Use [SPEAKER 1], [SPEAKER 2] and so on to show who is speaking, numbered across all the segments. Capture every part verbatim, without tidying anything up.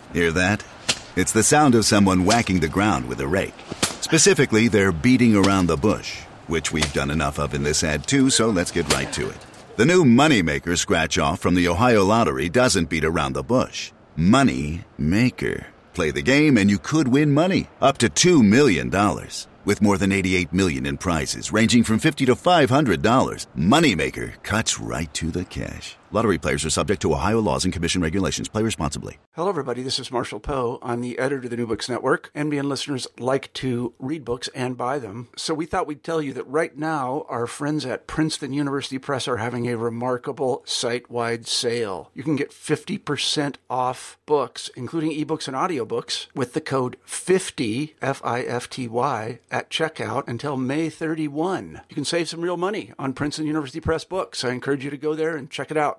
[SPEAKER 1] Hear that? It's the sound of someone whacking the ground with a rake. Specifically, they're beating around the bush, which we've done enough of in this ad too, so let's get right to it. The new Moneymaker scratch-off from the Ohio Lottery doesn't beat around the bush. Money Maker. Play the game and you could win money, up to two million dollars. With more than eighty-eight million dollars in prizes, ranging from fifty dollars to five hundred dollars, Moneymaker cuts right to the cash. Lottery players are subject to Ohio laws and commission regulations. Play responsibly.
[SPEAKER 2] Hello, everybody. This is Marshall Poe. I'm the editor of the New Books Network. N B N listeners like to read books and buy them. So we thought we'd tell you that right now, our friends at Princeton University Press are having a remarkable site-wide sale. You can get fifty percent off books, including ebooks and audiobooks, with the code fifty, F I F T Y, at checkout until May thirty-first. You can save some real money on Princeton University Press books. I encourage you to go there and check it out.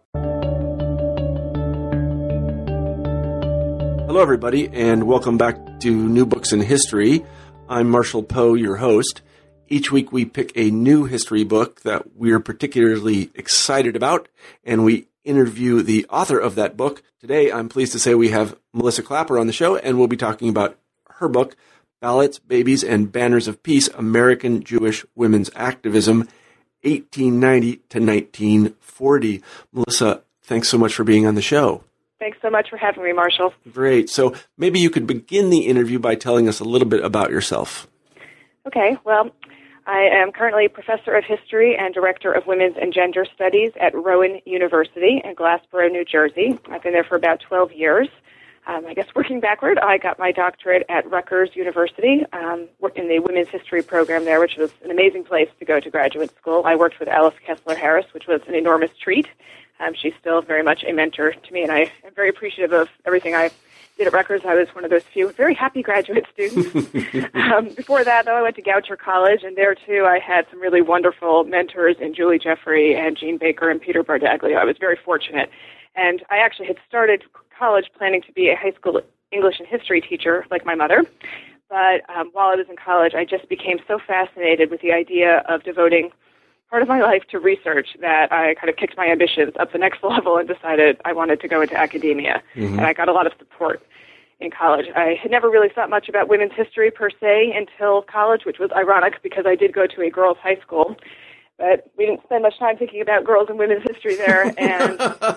[SPEAKER 2] Hello, everybody, and welcome back to New Books in History. I'm Marshall Poe, your host. Each week we pick a new history book that we're particularly excited about, and we interview the author of that book. Today, I'm pleased to say we have Melissa Clapper on the show, and we'll be talking about her book, Ballots, Babies, and Banners of Peace, American Jewish Women's Activism, eighteen ninety to nineteen forty. Melissa, thanks so much for being on the show.
[SPEAKER 3] Thanks so much for having me, Marshall.
[SPEAKER 2] Great. So maybe you could begin the interview by telling us a little bit about yourself.
[SPEAKER 3] Okay. Well, I am currently professor of history and director of women's and gender studies at Rowan University in Glassboro, New Jersey. I've been there for about twelve years. Um, I guess working backward, I got my doctorate at Rutgers University, um, worked in the women's history program there, which was an amazing place to go to graduate school. I worked with Alice Kessler Harris, which was an enormous treat. Um, she's still very much a mentor to me, and I am very appreciative of everything I did at Rutgers. I was one of those few very happy graduate students. um, before that, though, I went to Goucher College, and there, too, I had some really wonderful mentors in Julie Jeffrey and Jean Baker and Peter Bardaglio. I was very fortunate. And I actually had started college planning to be a high school English and history teacher, like my mother. But um, while I was in college, I just became so fascinated with the idea of devoting part of my life to research that I kind of kicked my ambitions up the next level and decided I wanted to go into academia. Mm-hmm. And I got a lot of support in college. I had never really thought much about women's history per se until college, which was ironic because I did go to a girls' high school. But we didn't spend much time thinking about girls and women's history there. And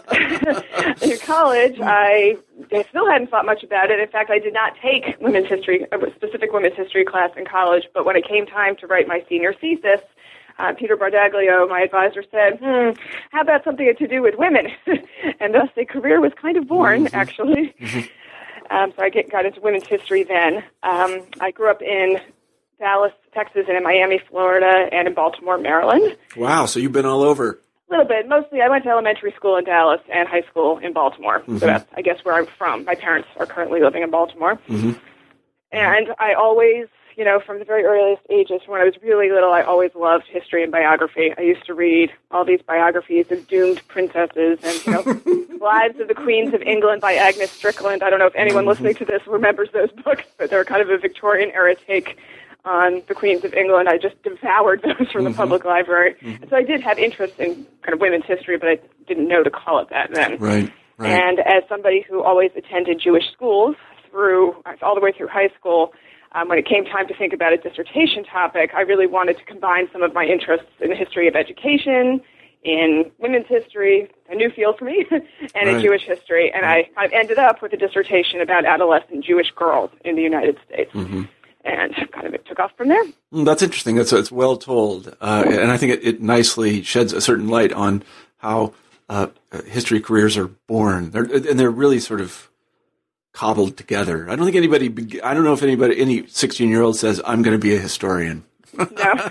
[SPEAKER 3] in college, I, I still hadn't thought much about it. In fact, I did not take women's history, a specific women's history class in college. But when it came time to write my senior thesis, uh, Peter Bardaglio, my advisor, said, hmm, how about something to do with women? And thus a career was kind of born, mm-hmm. actually. Mm-hmm. Um, so I get, got into women's history then. Um, I grew up in Dallas, Texas, and in Miami, Florida, and in Baltimore, Maryland.
[SPEAKER 2] Wow, so you've been all over.
[SPEAKER 3] A little bit. Mostly, I went to elementary school in Dallas and high school in Baltimore. Mm-hmm. So that's, I guess, where I'm from. My parents are currently living in Baltimore. Mm-hmm. And I always, you know, from the very earliest ages, when I was really little, I always loved history and biography. I used to read all these biographies of doomed princesses and, you know, Lives of the Queens of England by Agnes Strickland. I don't know if anyone listening to this remembers those books, but they're kind of a Victorian-era take on the Queens of England. I just devoured those from the mm-hmm. public library. Mm-hmm. And so I did have interest in kind of women's history, but I didn't know to call it that then.
[SPEAKER 2] Right, right.
[SPEAKER 3] And as somebody who always attended Jewish schools through all the way through high school, um, when it came time to think about a dissertation topic, I really wanted to combine some of my interests in the history of education, in women's history, a new field for me, and right. in Jewish history. And I, I ended up with a dissertation about adolescent Jewish girls in the United States. Mm-hmm. And kind of it took off from there.
[SPEAKER 2] That's interesting. That's it's well told, uh, and I think it, it nicely sheds a certain light on how uh, history careers are born. They're, and they're really sort of cobbled together. I don't think anybody. I don't know if anybody, any sixteen-year-old says, "I'm going to be a historian."
[SPEAKER 3] No,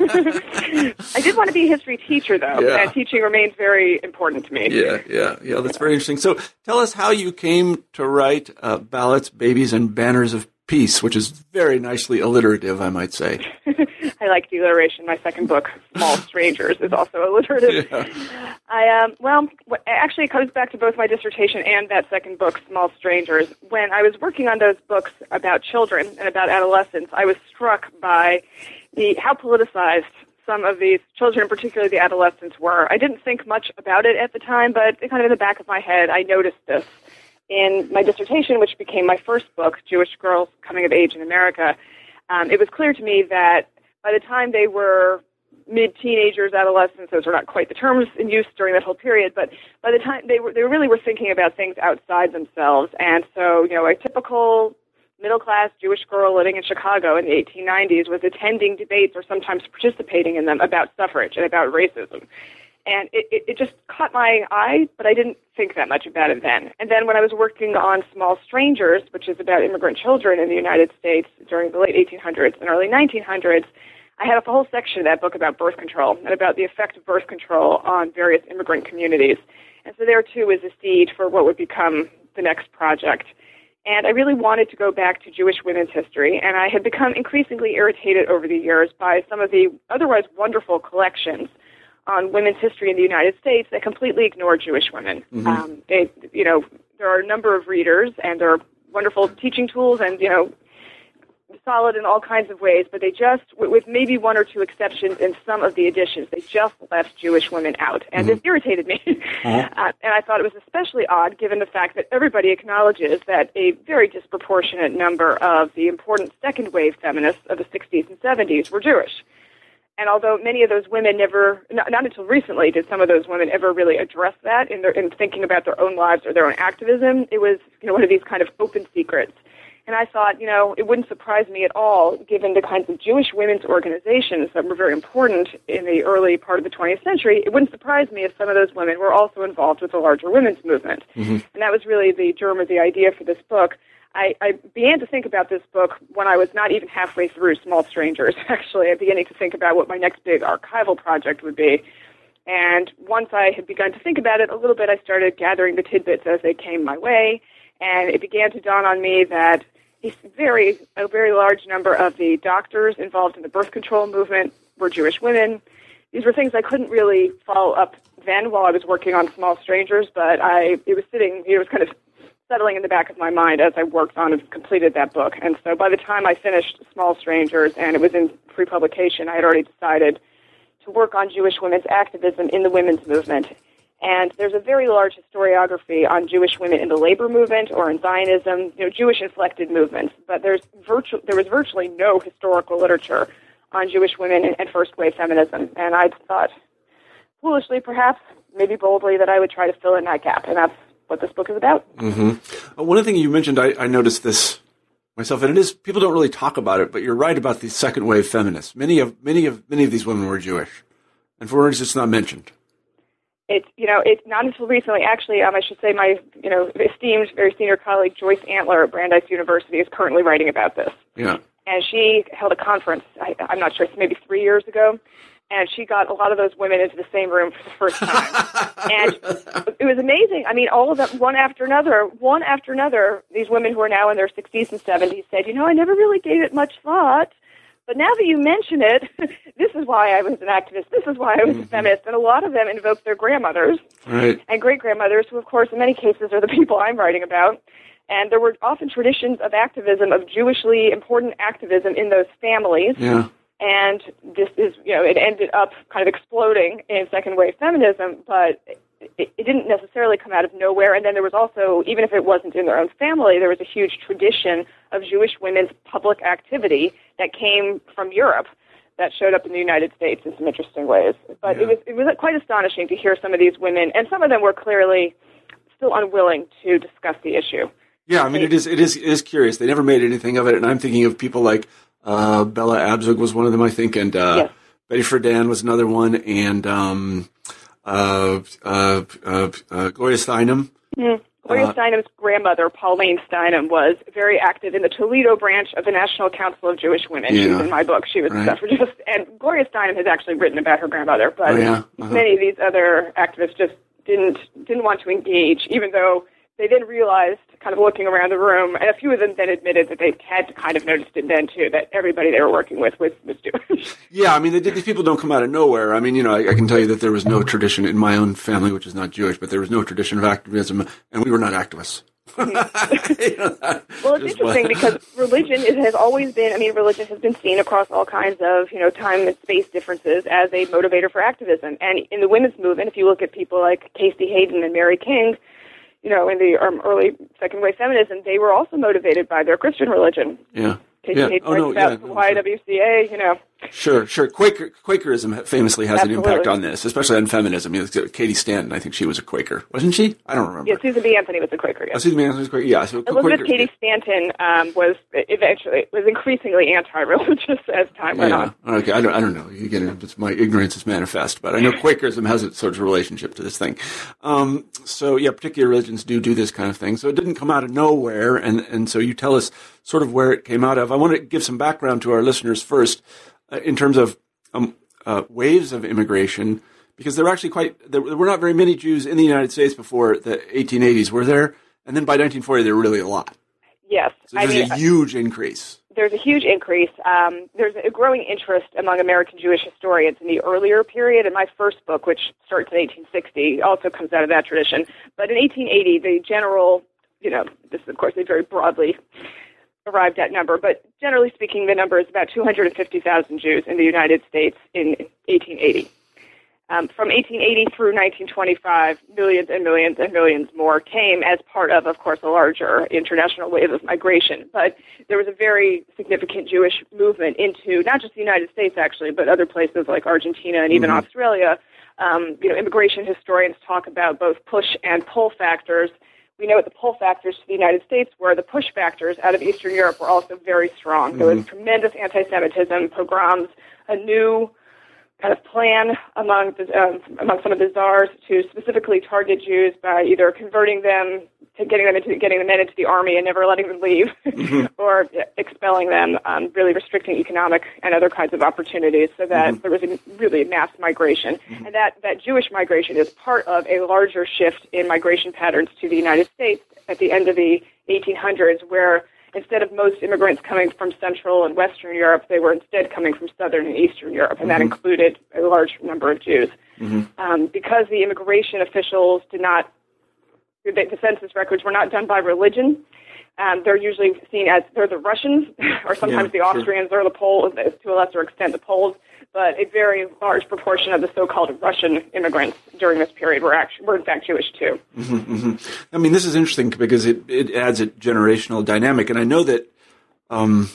[SPEAKER 3] I did want to be a history teacher, though, yeah. and teaching remains very important to me.
[SPEAKER 2] Yeah, yeah, yeah. That's very interesting. So, tell us how you came to write uh, Ballots, Babies, and Banners of Peace, which is very nicely alliterative, I might say.
[SPEAKER 3] I like the alliteration. My second book, Small Strangers, is also alliterative. Yeah. I um, well, actually, it comes back to both my dissertation and that second book, Small Strangers. When I was working on those books about children and about adolescence, I was struck by the how politicized some of these children, particularly the adolescents, were. I didn't think much about it at the time, but kind of in the back of my head, I noticed this. in my dissertation, which became my first book, Jewish Girls Coming of Age in America, um, it was clear to me that by the time they were mid-teenagers, adolescents, those were not quite the terms in use during that whole period, but by the time they were, they really were thinking about things outside themselves. And so, you know, a typical middle-class Jewish girl living in Chicago in the eighteen nineties was attending debates or sometimes participating in them about suffrage and about racism. And it, it, it just caught my eye, but I didn't think that much about it then. And then when I was working on Small Strangers, which is about immigrant children in the United States during the late eighteen hundreds and early nineteen hundreds, I had a whole section of that book about birth control and about the effect of birth control on various immigrant communities. And so there, too, is a seed for what would become the next project. And I really wanted to go back to Jewish women's history, and I had become increasingly irritated over the years by some of the otherwise wonderful collections on women's history in the United States that completely ignore Jewish women. Mm-hmm. Um, they, you know, there are a number of readers, and there are wonderful teaching tools, and you know, solid in all kinds of ways. But they just, with maybe one or two exceptions in some of the editions, they just left Jewish women out, and mm-hmm. this irritated me. uh-huh. uh, and I thought it was especially odd, given the fact that everybody acknowledges that a very disproportionate number of the important second wave feminists of the sixties and seventies were Jewish. And although many of those women never, not, not until recently did some of those women ever really address that in their in thinking about their own lives or their own activism, it was, you know, one of these kind of open secrets. And I thought, you know, it wouldn't surprise me at all, given the kinds of Jewish women's organizations that were very important in the early part of the twentieth century, it wouldn't surprise me if some of those women were also involved with the larger women's movement. Mm-hmm. And that was really the germ of the idea for this book. I, I began to think about this book when I was not even halfway through Small Strangers, actually. I was beginning to think about what my next big archival project would be. And once I had begun to think about it a little bit, I started gathering the tidbits as they came my way. And it began to dawn on me that a very, a very large number of the doctors involved in the birth control movement were Jewish women. These were things I couldn't really follow up then while I was working on Small Strangers, but I it was sitting, it was kind of settling in the back of my mind as I worked on and completed that book. And so by the time I finished Small Strangers and it was in pre-publication, I had already decided to work on Jewish women's activism in the women's movement. And there's a very large historiography on Jewish women in the labor movement or in Zionism, you know, Jewish-inflected movements. But there's virtu- there was virtually no historical literature on Jewish women and, and first-wave feminism. And I thought, foolishly perhaps, maybe boldly, that I would try to fill in that gap. And that's what this book is about.
[SPEAKER 2] Mm-hmm. Uh, one of the things you mentioned, I, I noticed this myself, and it is, people don't really talk about it, but you're right about the second wave feminists. Many of many of many of these women were Jewish, and for words, it's not mentioned.
[SPEAKER 3] It's you know it's not until recently. Actually, um, I should say my you know esteemed, very senior colleague Joyce Antler at Brandeis University is currently writing about this.
[SPEAKER 2] Yeah,
[SPEAKER 3] and she held a conference. I, I'm not sure, maybe three years ago. And she got a lot of those women into the same room for the first time. And it was amazing. I mean, all of them, one after another, one after another, these women who are now in their sixties and seventies said, you know, I never really gave it much thought. But now that you mention it, this is why I was an activist. This is why I was mm-hmm. a feminist. And a lot of them invoked their grandmothers
[SPEAKER 2] right.
[SPEAKER 3] and great-grandmothers, who, of course, in many cases are the people I'm writing about. And there were often traditions of activism, of Jewishly important activism in those families.
[SPEAKER 2] Yeah.
[SPEAKER 3] And this is, you know, it ended up kind of exploding in second-wave feminism, but it, it didn't necessarily come out of nowhere. And then there was also, even if it wasn't in their own family, there was a huge tradition of Jewish women's public activity that came from Europe that showed up in the United States in some interesting ways. But yeah. it was it was quite astonishing to hear some of these women, and some of them were clearly still unwilling to discuss the issue.
[SPEAKER 2] Yeah, I mean, it is it is it is curious. They never made anything of it, and I'm thinking of people like Uh, Bella Abzug was one of them, I think, and uh,
[SPEAKER 3] yes.
[SPEAKER 2] Betty Friedan was another one, and um, uh, uh, uh, uh, Gloria Steinem.
[SPEAKER 3] Mm. Gloria uh, Steinem's grandmother, Pauline Steinem, was very active in the Toledo branch of the National Council of Jewish Women.
[SPEAKER 2] Yeah.
[SPEAKER 3] She was in my book. She was
[SPEAKER 2] right.
[SPEAKER 3] a suffragist. And Gloria Steinem has actually written about her grandmother, but
[SPEAKER 2] oh, yeah. uh-huh.
[SPEAKER 3] many of these other activists just didn't didn't want to engage, even though they then realized, kind of looking around the room, and a few of them then admitted that they had kind of noticed it then, too, that everybody they were working with was, was Jewish.
[SPEAKER 2] Yeah, I mean, they, these people don't come out of nowhere. I mean, you know, I, I can tell you that there was no tradition in my own family, which is not Jewish, but there was no tradition of activism, and we were not activists. you know,
[SPEAKER 3] well, it's interesting because religion is, has always been, I mean, religion has been seen across all kinds of, you know, time and space differences as a motivator for activism. And in the women's movement, if you look at people like Casey Hayden and Mary King, you know, in the um, early second wave feminism, they were also motivated by their Christian religion.
[SPEAKER 2] Yeah.
[SPEAKER 3] Katie
[SPEAKER 2] Yeah.
[SPEAKER 3] Tate
[SPEAKER 2] Oh, no,
[SPEAKER 3] points out
[SPEAKER 2] yeah,
[SPEAKER 3] the
[SPEAKER 2] no,
[SPEAKER 3] Y W C A, you know.
[SPEAKER 2] Sure, sure. Quaker, Quakerism famously has
[SPEAKER 3] Absolutely.
[SPEAKER 2] an impact on this, especially on feminism. You know, Katie Stanton, I think she was a Quaker, wasn't she? I don't remember.
[SPEAKER 3] Yeah, Susan B. Anthony was a Quaker,
[SPEAKER 2] Oh,
[SPEAKER 3] yes.
[SPEAKER 2] Susan B. Anthony was Quaker. Yeah, so
[SPEAKER 3] Elizabeth
[SPEAKER 2] Quakers,
[SPEAKER 3] Cady Stanton um, was eventually was increasingly anti-religious as time went
[SPEAKER 2] yeah.
[SPEAKER 3] on.
[SPEAKER 2] Okay, I don't, I don't know. Again, it's my ignorance is manifest, but I know Quakerism has its sort of relationship to this thing. Um, so yeah, particular religions do do this kind of thing. So it didn't come out of nowhere, and and so you tell us sort of where it came out of. I want to give some background to our listeners first, uh, in terms of um, uh, waves of immigration, because there were actually quite there were not very many Jews in the United States before the eighteen eighties, were there? And then by nineteen forty, there were really a lot.
[SPEAKER 3] Yes.
[SPEAKER 2] So there's
[SPEAKER 3] I mean,
[SPEAKER 2] a huge increase.
[SPEAKER 3] There's a huge increase. Um, there's a growing interest among American Jewish historians in the earlier period, and my first book, which starts in eighteen sixty, also comes out of that tradition. But in eighteen eighty, the general, you know, this is, of course, a very broadly arrived at number, but generally speaking, the number is about two hundred fifty thousand Jews in the United States in eighteen eighty. Um, from eighteen eighty through nineteen twenty-five, millions and millions and millions more came as part of, of course, a larger international wave of migration. But there was a very significant Jewish movement into not just the United States, actually, but other places like Argentina and even mm-hmm. Australia. Um, you know, immigration historians talk about both push and pull factors. We know what the pull factors to the United States were. The push factors out of Eastern Europe were also very strong. Mm-hmm. There was tremendous anti-Semitism, pogroms, a new kind of plan among the, um, among some of the czars to specifically target Jews by either converting them to getting them into getting the men into the army and never letting them leave, mm-hmm. or expelling them, um, really restricting economic and other kinds of opportunities, so that mm-hmm. there was a really mass migration. Mm-hmm. And that, that Jewish migration is part of a larger shift in migration patterns to the United States at the end of the eighteen hundreds, where instead of most immigrants coming from Central and Western Europe, they were instead coming from Southern and Eastern Europe, and mm-hmm. that included a large number of Jews. Mm-hmm. Um, because the immigration officials did not, the, the census records were not done by religion, um, they're usually seen as, they're the Russians, or sometimes yeah, the Austrians, sure. or the Poles, to a lesser extent the Poles, but a very large proportion of the so-called Russian immigrants during this period were actually were in fact Jewish too.
[SPEAKER 2] Mm-hmm, mm-hmm. I mean, this is interesting because it, it adds a generational dynamic, and I know that um,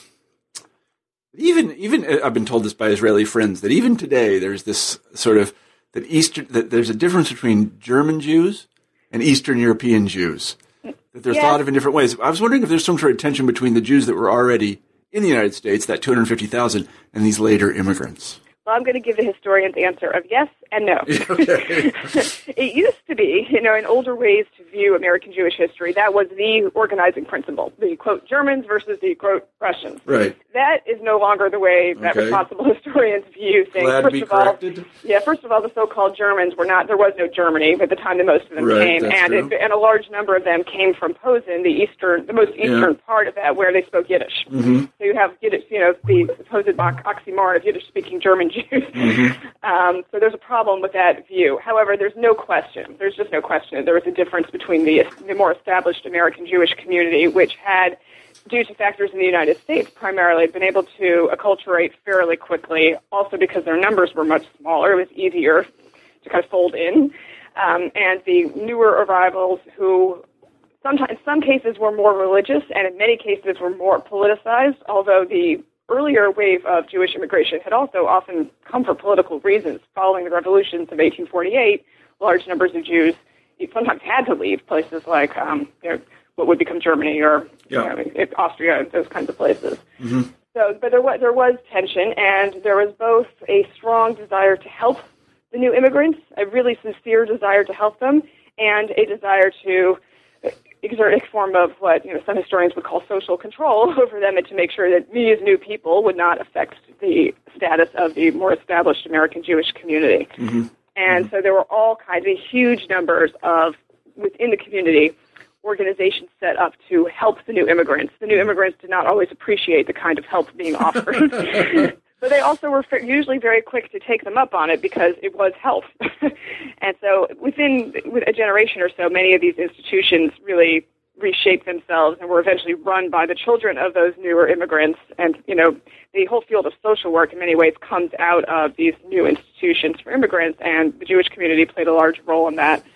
[SPEAKER 2] even even I've been told this by Israeli friends that even today there's this sort of that Eastern that there's a difference between German Jews and Eastern European Jews. That there's yes. thought of in different ways. I was wondering if there's some sort of tension between the Jews that were already in the United States, that two hundred fifty thousand, and these later immigrants.
[SPEAKER 3] Well, I'm going to give the historian's answer of yes and no.
[SPEAKER 2] Okay.
[SPEAKER 3] It used to be, you know, in older ways to view American Jewish history, that was the organizing principle, the, quote, Germans versus the, quote, Russians.
[SPEAKER 2] Right.
[SPEAKER 3] That is no longer the way that
[SPEAKER 2] okay.
[SPEAKER 3] responsible historians view things.
[SPEAKER 2] Glad
[SPEAKER 3] first
[SPEAKER 2] to be
[SPEAKER 3] of all,
[SPEAKER 2] corrected.
[SPEAKER 3] Yeah, first of all, the so-called Germans were not, there was no Germany by the time that most of them
[SPEAKER 2] right,
[SPEAKER 3] came, and it, and a large number of them came from Posen, the eastern, the most eastern yeah. part of that, where they spoke Yiddish.
[SPEAKER 2] Mm-hmm.
[SPEAKER 3] So you have Yiddish, you know, the supposed oxymoron of Yiddish-speaking German Jews.
[SPEAKER 2] Mm-hmm.
[SPEAKER 3] Um, so there's a problem with that view. However, there's no question, there's just no question, there was a difference between the, the more established American Jewish community, which had, due to factors in the United States primarily, been able to acculturate fairly quickly, also because their numbers were much smaller. It was easier to kind of fold in. Um, and the newer arrivals who sometimes, in some cases were more religious and in many cases were more politicized, although the earlier wave of Jewish immigration had also often come for political reasons. Following the revolutions of eighteen forty-eight, large numbers of Jews sometimes had to leave places like um, you know, what would become Germany or
[SPEAKER 2] yeah.
[SPEAKER 3] you know, Austria, those kinds of places.
[SPEAKER 2] Mm-hmm.
[SPEAKER 3] So, but there was there was tension, and there was both a strong desire to help the new immigrants, a really sincere desire to help them, and a desire to exert a form of what you know some historians would call social control over them, and to make sure that these new people would not affect the status of the more established American Jewish community.
[SPEAKER 2] Mm-hmm.
[SPEAKER 3] And
[SPEAKER 2] mm-hmm.
[SPEAKER 3] so there were all kinds of huge numbers of, within the community, organizations set up to help the new immigrants. The new immigrants did not always appreciate the kind of help being offered. But they also were usually very quick to take them up on it because it was help. And so within a generation or so, many of these institutions really reshaped themselves and were eventually run by the children of those newer immigrants. And, you know, the whole field of social work in many ways comes out of these new institutions for immigrants, and the Jewish community played a large role in that.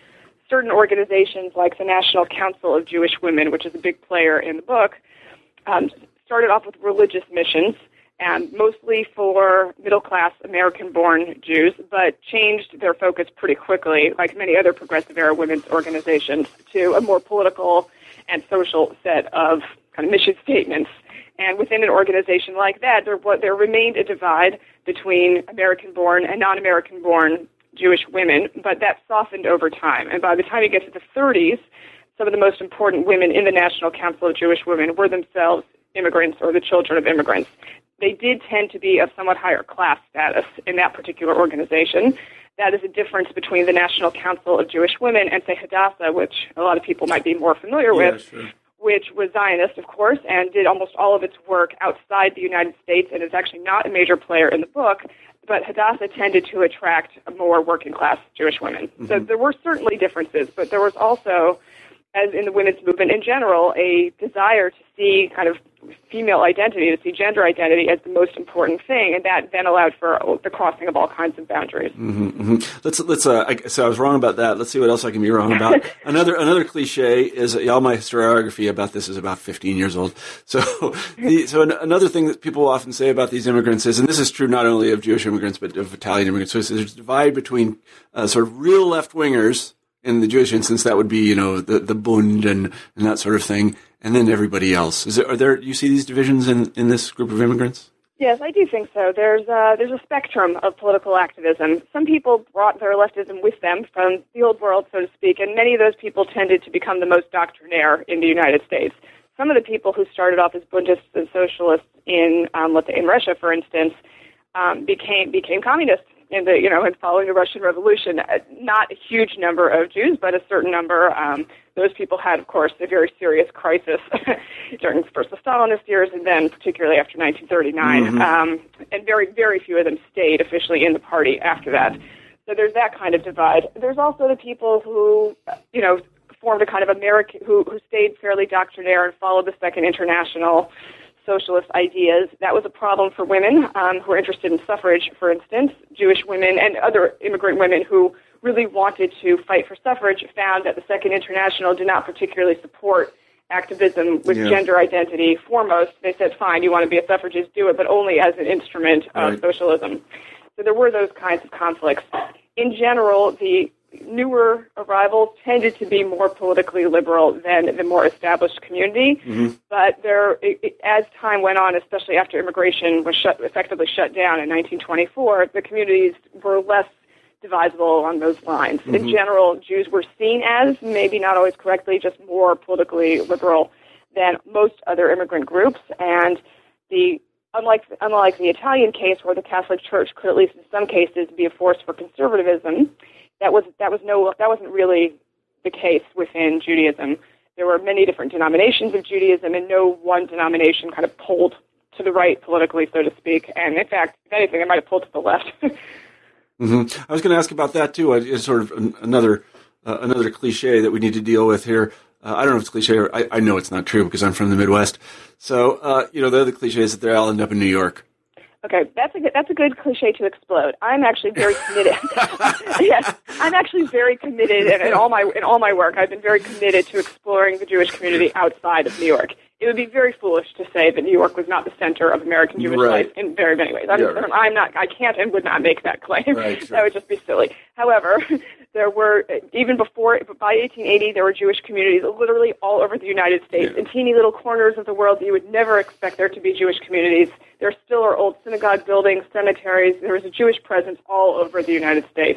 [SPEAKER 3] certain organizations like the National Council of Jewish Women, which is a big player in the book, um, started off with religious missions, and mostly for middle-class American-born Jews, but changed their focus pretty quickly, like many other progressive-era women's organizations, to a more political and social set of kind of mission statements. And within an organization like that, there, there remained a divide between American-born and non-American-born Jewish women, but that softened over time. And by the time you get to the thirties, some of the most important women in the National Council of Jewish Women were themselves immigrants or the children of immigrants. They did tend to be of somewhat higher class status in that particular organization. That is a difference between the National Council of Jewish Women and, say, Hadassah, which a lot of people might be more familiar
[SPEAKER 2] Yeah,
[SPEAKER 3] with,
[SPEAKER 2] sure.
[SPEAKER 3] which was Zionist, of course, and did almost all of its work outside the United States and is actually not a major player in the book. But Hadassah tended to attract more working-class Jewish women. Mm-hmm. So there were certainly differences, but there was also, as in the women's movement in general, a desire to see kind of female identity, to see gender identity as the most important thing, and that then allowed for the crossing of all kinds of boundaries.
[SPEAKER 2] Mm-hmm, mm-hmm. Let's let's. Uh, I, so I was wrong about that. Let's see what else I can be wrong about. another another cliche is uh, all my historiography about this is about fifteen years old. So the, so an, another thing that people often say about these immigrants is, and this is true not only of Jewish immigrants but of Italian immigrants, so there's a divide between uh, sort of real left wingers. In the Jewish instance, that would be, you know, the, the Bund and, and that sort of thing, and then everybody else. Is there, are there, you see these divisions in, in this group of immigrants?
[SPEAKER 3] Yes, I do think so. There's a, there's a spectrum of political activism. Some people brought their leftism with them from the old world, so to speak, and many of those people tended to become the most doctrinaire in the United States. Some of the people who started off as Bundists and socialists in, um, let's say, in Russia, for instance, um, became became communists. In the, you know, in following the Russian Revolution, not a huge number of Jews, but a certain number. Um, those people had, of course, a very serious crisis during first the Stalinist years, and then particularly after nineteen thirty-nine. Mm-hmm. Um, and very, very few of them stayed officially in the party after that. So there's that kind of divide. There's also the people who, you know, formed a kind of American, who who stayed fairly doctrinaire and followed the Second International socialist ideas. That was a problem for women um, who were interested in suffrage, for instance. Jewish women and other immigrant women who really wanted to fight for suffrage found that the Second International did not particularly support activism with yeah. gender identity foremost. They said, fine, you want to be a suffragist, do it, but only as an instrument of
[SPEAKER 2] right.
[SPEAKER 3] socialism. So there were those kinds of conflicts. In general, the newer arrivals tended to be more politically liberal than the more established community. Mm-hmm. But there, it, it, as time went on, especially after immigration was shut, effectively shut down in nineteen twenty-four, the communities were less divisible along those lines. Mm-hmm. In general, Jews were seen as, maybe not always correctly, just more politically liberal than most other immigrant groups. And the unlike unlike the Italian case, where the Catholic Church could, at least in some cases, be a force for conservatism, That was that was no that wasn't really the case within Judaism. There were many different denominations of Judaism, and no one denomination kind of pulled to the right politically, so to speak. And in fact, if anything, it might have pulled to the left.
[SPEAKER 2] mm-hmm. I was going to ask about that too. It's sort of another uh, another cliche that we need to deal with here. Uh, I don't know if it's cliche, or I, I know it's not true because I'm from the Midwest. So uh, you know, the other cliche is that they all end up in New York.
[SPEAKER 3] Okay, that's a good, that's a good cliche to explode. I'm actually very committed. Yes, I'm actually very committed, and in all my in all my work, I've been very committed to exploring the Jewish community outside of New York. It would be very foolish to say that New York was not the center of American Jewish
[SPEAKER 2] right.
[SPEAKER 3] life in very many ways. I'm,
[SPEAKER 2] yeah, right.
[SPEAKER 3] I'm not. I can't and would not make that claim.
[SPEAKER 2] Right, sure.
[SPEAKER 3] That would just be silly. However, there were, even before, by eighteen eighty, there were Jewish communities literally all over the United States,
[SPEAKER 2] yeah.
[SPEAKER 3] in teeny little corners of the world that you would never expect there to be Jewish communities. There still are old synagogue buildings, cemeteries. There was a Jewish presence all over the United States.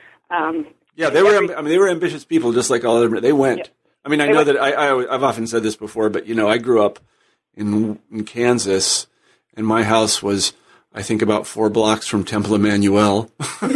[SPEAKER 3] Um,
[SPEAKER 2] yeah, they were. Every, I mean, they were ambitious people, just like all other. They went. Yeah. I mean, I
[SPEAKER 3] they
[SPEAKER 2] know
[SPEAKER 3] went.
[SPEAKER 2] that I, I. I've often said this before, but you know, I grew up in, in Kansas, and my house was, I think, about four blocks from Temple Emmanuel.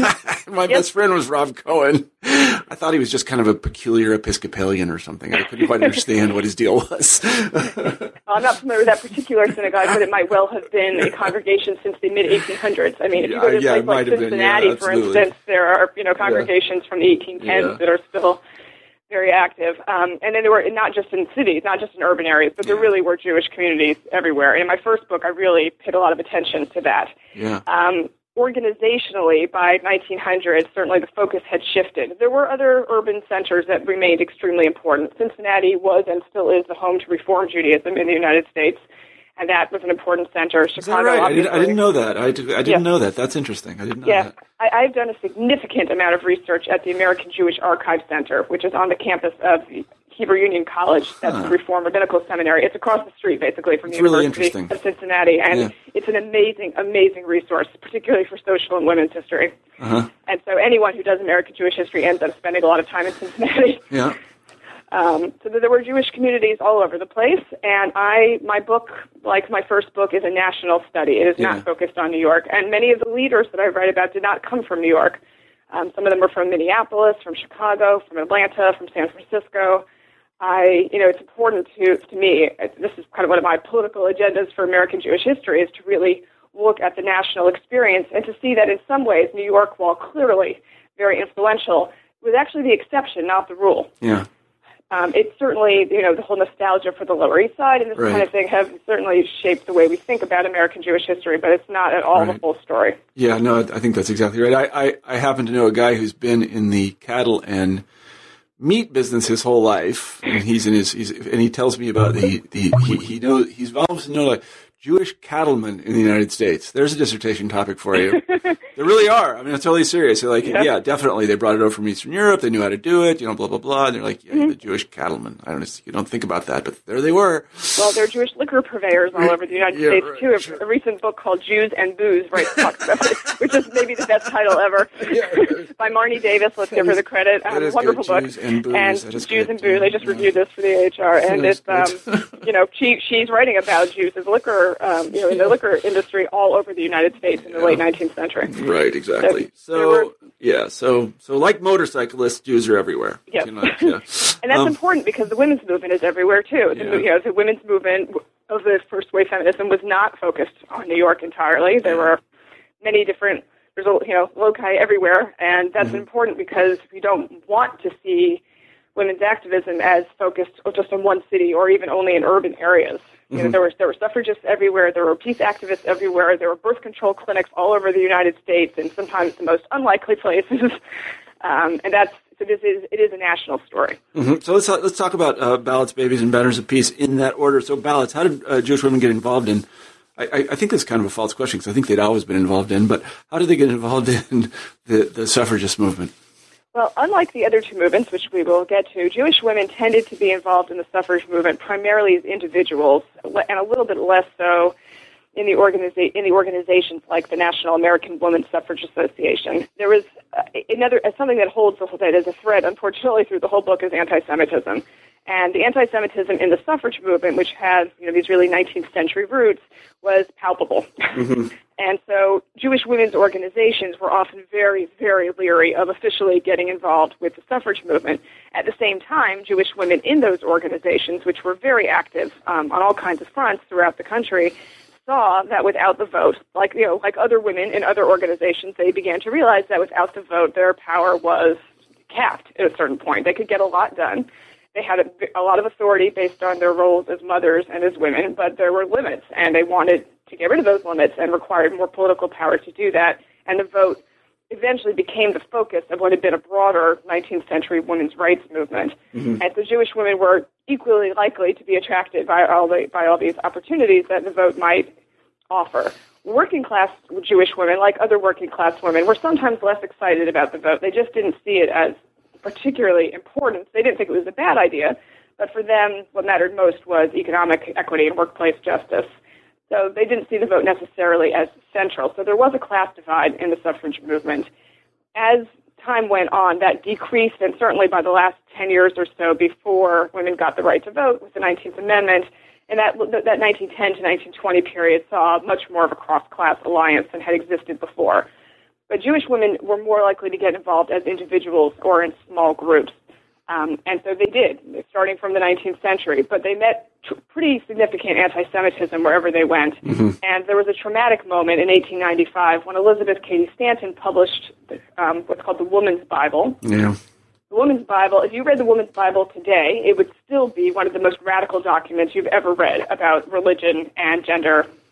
[SPEAKER 2] My yep. best friend was Rob Cohen. I thought he was just kind of a peculiar Episcopalian or something. I couldn't quite understand what his deal was.
[SPEAKER 3] Well, I'm not familiar with that particular synagogue, but it might well have been a congregation since the mid eighteen hundreds. I mean, if you go to a
[SPEAKER 2] yeah,
[SPEAKER 3] place like Cincinnati,
[SPEAKER 2] yeah,
[SPEAKER 3] for instance, there are, you know, congregations yeah. from the eighteen tens
[SPEAKER 2] yeah.
[SPEAKER 3] that are still very active. Um, and then there were, not just in cities, not just in urban areas, but there yeah. really were Jewish communities everywhere. And in my first book, I really paid a lot of attention to that.
[SPEAKER 2] Yeah.
[SPEAKER 3] Um, organizationally, by nineteen hundred, certainly the focus had shifted. There were other urban centers that remained extremely important. Cincinnati was and still is the home to Reform Judaism in the United States, and that was an important center.
[SPEAKER 2] Is that right? I, did, I didn't know that. I, did, I didn't yeah. know that. That's interesting. I didn't know
[SPEAKER 3] yeah.
[SPEAKER 2] that.
[SPEAKER 3] I, I've done a significant amount of research at the American Jewish Archive Center, which is on the campus of Hebrew Union College. That's huh. the Reform Rabbinical Seminary. It's across the street, basically, from
[SPEAKER 2] it's
[SPEAKER 3] the
[SPEAKER 2] really
[SPEAKER 3] University of Cincinnati. And yeah. it's an amazing, amazing resource, particularly for social and women's history.
[SPEAKER 2] Uh-huh.
[SPEAKER 3] And so anyone who does American Jewish history ends up spending a lot of time in Cincinnati.
[SPEAKER 2] Yeah.
[SPEAKER 3] Um, so there were Jewish communities all over the place, and I, my book, like my first book, is a national study. It is
[SPEAKER 2] yeah.
[SPEAKER 3] not focused on New York, and many of the leaders that I write about did not come from New York. Um, some of them were from Minneapolis, from Chicago, from Atlanta, from San Francisco. I, you know, it's important to, to me, this is kind of one of my political agendas for American Jewish history, is to really look at the national experience and to see that in some ways New York, while clearly very influential, was actually the exception, not the rule.
[SPEAKER 2] Yeah.
[SPEAKER 3] Um, it's certainly, you know, the whole nostalgia for the Lower East Side and this
[SPEAKER 2] right.
[SPEAKER 3] kind of thing have certainly shaped the way we think about American Jewish history, but it's not at all
[SPEAKER 2] right.
[SPEAKER 3] the full story.
[SPEAKER 2] Yeah, no, I think that's exactly right. I, I, I happen to know a guy who's been in the cattle and meat business his whole life, and he's in his, he's, and he tells me about the, the he, he knows, he's involved to know like Jewish cattlemen in the United States. There's a dissertation topic for you. They really are. I mean, it's totally serious. They're like, yeah. yeah, definitely. They brought it over from Eastern Europe. They knew how to do it, you know, blah, blah, blah. And they're like, yeah, mm-hmm. the Jewish cattlemen. I don't know, you don't think about that, but there they were.
[SPEAKER 3] Well, there are Jewish liquor purveyors all over the United
[SPEAKER 2] yeah,
[SPEAKER 3] States,
[SPEAKER 2] right,
[SPEAKER 3] too.
[SPEAKER 2] sure.
[SPEAKER 3] A, a recent book called Jews and Booze, right, talks about it, which is maybe the best title ever.
[SPEAKER 2] Yeah,
[SPEAKER 3] by Marnie Davis. Let's
[SPEAKER 2] that
[SPEAKER 3] give her
[SPEAKER 2] is,
[SPEAKER 3] the credit. Um, wonderful
[SPEAKER 2] good.
[SPEAKER 3] book.
[SPEAKER 2] Jews and Booze.
[SPEAKER 3] And
[SPEAKER 2] that is
[SPEAKER 3] Jews
[SPEAKER 2] good.
[SPEAKER 3] and Booze. They just
[SPEAKER 2] yeah.
[SPEAKER 3] reviewed this for the A H R. And
[SPEAKER 2] that
[SPEAKER 3] it's, um, you know, she she's writing about Jews as liquor, um, you know, in the liquor industry all over the United States in the
[SPEAKER 2] yeah.
[SPEAKER 3] late nineteenth century.
[SPEAKER 2] Right, exactly. So,
[SPEAKER 3] so were,
[SPEAKER 2] yeah, so so like motorcyclists, Jews are everywhere.
[SPEAKER 3] Yes.
[SPEAKER 2] You know, yeah.
[SPEAKER 3] And that's
[SPEAKER 2] um,
[SPEAKER 3] important because the women's movement is everywhere, too. The,
[SPEAKER 2] yeah.
[SPEAKER 3] you know, the women's movement of the first wave feminism was not focused on New York entirely. There
[SPEAKER 2] yeah.
[SPEAKER 3] were many different, there's a, you know, loci everywhere, and that's
[SPEAKER 2] mm-hmm.
[SPEAKER 3] important because we don't want to see women's activism as focused just on one city or even only in urban areas. You know,
[SPEAKER 2] mm-hmm.
[SPEAKER 3] there were there were suffragists everywhere. There were peace activists everywhere. There were birth control clinics all over the United States, and sometimes the most unlikely places. um, and that's so. This is it is a national story.
[SPEAKER 2] Mm-hmm. So let's let's talk about uh, ballots, babies, and banners of peace in that order. So ballots. How did uh, Jewish women get involved in? I, I think that's kind of a false question because I think they'd always been involved in. But how did they get involved in the, the suffragist movement?
[SPEAKER 3] Well, unlike the other two movements, which we will get to, Jewish women tended to be involved in the suffrage movement primarily as individuals, and a little bit less so in the, organiza- in the organizations like the National American Women's Suffrage Association. There was uh, another uh, something that holds the whole that is a thread, unfortunately, through the whole book is anti-Semitism. And the anti-Semitism in the suffrage movement, which has you know these really nineteenth century roots, was palpable.
[SPEAKER 2] Mm-hmm.
[SPEAKER 3] And so Jewish women's organizations were often very, very leery of officially getting involved with the suffrage movement. At the same time, Jewish women in those organizations, which were very active um, on all kinds of fronts throughout the country, saw that without the vote, like you know, like other women in other organizations, they began to realize that without the vote, their power was capped at a certain point. They could get a lot done. They had a, a lot of authority based on their roles as mothers and as women, but there were limits, and they wanted to get rid of those limits and required more political power to do that. And the vote eventually became the focus of what had been a broader nineteenth century women's rights movement. Mm-hmm. And so Jewish women were equally likely to be attracted by all the by all these opportunities that the vote might offer. Working class Jewish women, like other working class women, were sometimes less excited about the vote. They just didn't see it as particularly important. They didn't think it was a bad idea, but for them, what mattered most was economic equity and workplace justice. So they didn't see the vote necessarily as central. So there was a class divide in the suffrage movement. As time went on, that decreased, and certainly by the last ten years or so before women got the right to vote with the nineteenth Amendment, and that that nineteen ten to nineteen twenty period saw much more of a cross-class alliance than had existed before. But Jewish women were more likely to get involved as individuals or in small groups. Um, and so they did, starting from the nineteenth century. But they met t- pretty significant anti-Semitism wherever they went. Mm-hmm. And there was a traumatic moment in eighteen ninety-five when Elizabeth Cady Stanton published um, what's called the Woman's Bible.
[SPEAKER 2] Yeah.
[SPEAKER 3] The Woman's Bible, if you read the Woman's Bible today, it would still be one of the most radical documents you've ever read about religion and gender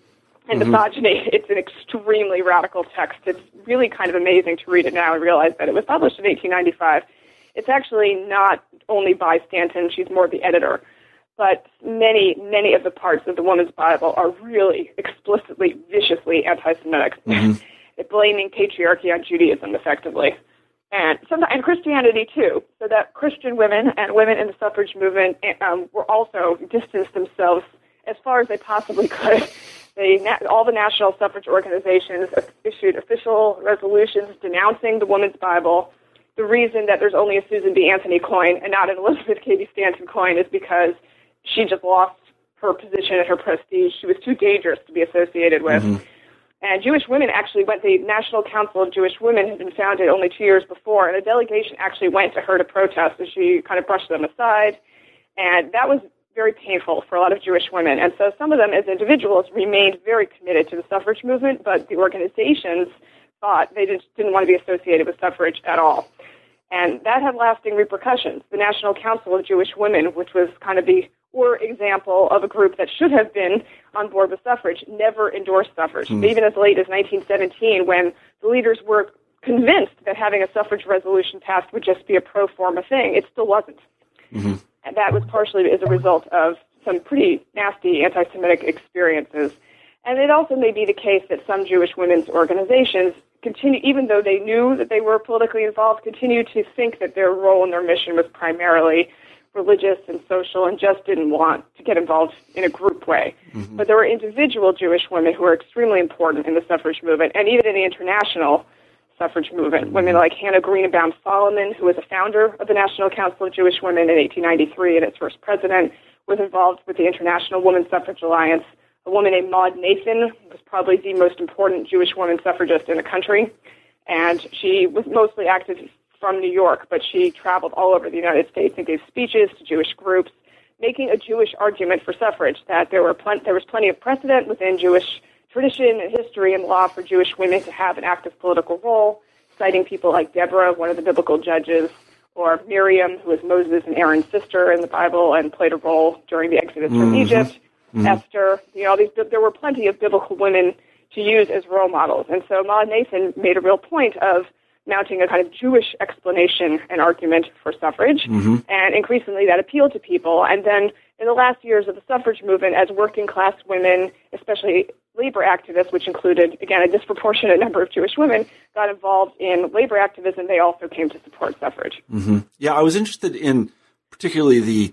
[SPEAKER 3] and
[SPEAKER 2] mm-hmm.
[SPEAKER 3] misogyny. It's an extremely radical text. It's really kind of amazing to read it now and realize that it was published in eighteen ninety-five. It's actually not only by Stanton, she's more the editor, but many, many of the parts of the Woman's Bible are really explicitly, viciously anti-Semitic,
[SPEAKER 2] mm-hmm.
[SPEAKER 3] blaming patriarchy on Judaism effectively. And sometimes, and Christianity too, so that Christian women and women in the suffrage movement um, were also distanced themselves as far as they possibly could. They, all the national suffrage organizations issued official resolutions denouncing the Woman's Bible. The reason that there's only a Susan B. Anthony coin and not an Elizabeth Cady Stanton coin is because she just lost her position and her prestige. She was too dangerous to be associated with.
[SPEAKER 2] Mm-hmm.
[SPEAKER 3] And Jewish women actually went, the National Council of Jewish Women had been founded only two years before, and a delegation actually went to her to protest, and she kind of brushed them aside. And that was very painful for a lot of Jewish women. And so some of them as individuals remained very committed to the suffrage movement, but the organizations thought they just didn't want to be associated with suffrage at all. And that had lasting repercussions. The National Council of Jewish Women, which was kind of the or example of a group that should have been on board with suffrage, never endorsed suffrage. Mm. Even as late as nineteen seventeen, when the leaders were convinced that having a suffrage resolution passed would just be a pro forma thing, it still wasn't.
[SPEAKER 2] Mm-hmm.
[SPEAKER 3] And that was partially as a result of some pretty nasty anti-Semitic experiences. And it also may be the case that some Jewish women's organizations continue, even though they knew that they were politically involved, continue to think that their role and their mission was primarily religious and social and just didn't want to get involved in a group way. Mm-hmm. But there were individual Jewish women who were extremely important in the suffrage movement and even in the international suffrage movement. Mm-hmm. Women like Hannah Greenebaum Solomon, who was a founder of the National Council of Jewish Women in eighteen ninety-three and its first president, was involved with the International Women's Suffrage Alliance. A woman named Maud Nathan was probably the most important Jewish woman suffragist in the country, and she was mostly active from New York, but she traveled all over the United States and gave speeches to Jewish groups, making a Jewish argument for suffrage, that there were plen- there was plenty of precedent within Jewish tradition and history and law for Jewish women to have an active political role, citing people like Deborah, one of the biblical judges, or Miriam, who was Moses and Aaron's sister in the Bible and played a role during the Exodus mm-hmm. from Egypt, mm-hmm. Esther. You know, these, there were plenty of biblical women to use as role models. And so Maud Nathan made a real point of mounting a kind of Jewish explanation and argument for suffrage, mm-hmm. and increasingly that appealed to people. And then in the last years of the suffrage movement, as working-class women, especially labor activists, which included, again, a disproportionate number of Jewish women, got involved in labor activism, they also came to support suffrage.
[SPEAKER 2] Mm-hmm. Yeah, I was interested in particularly the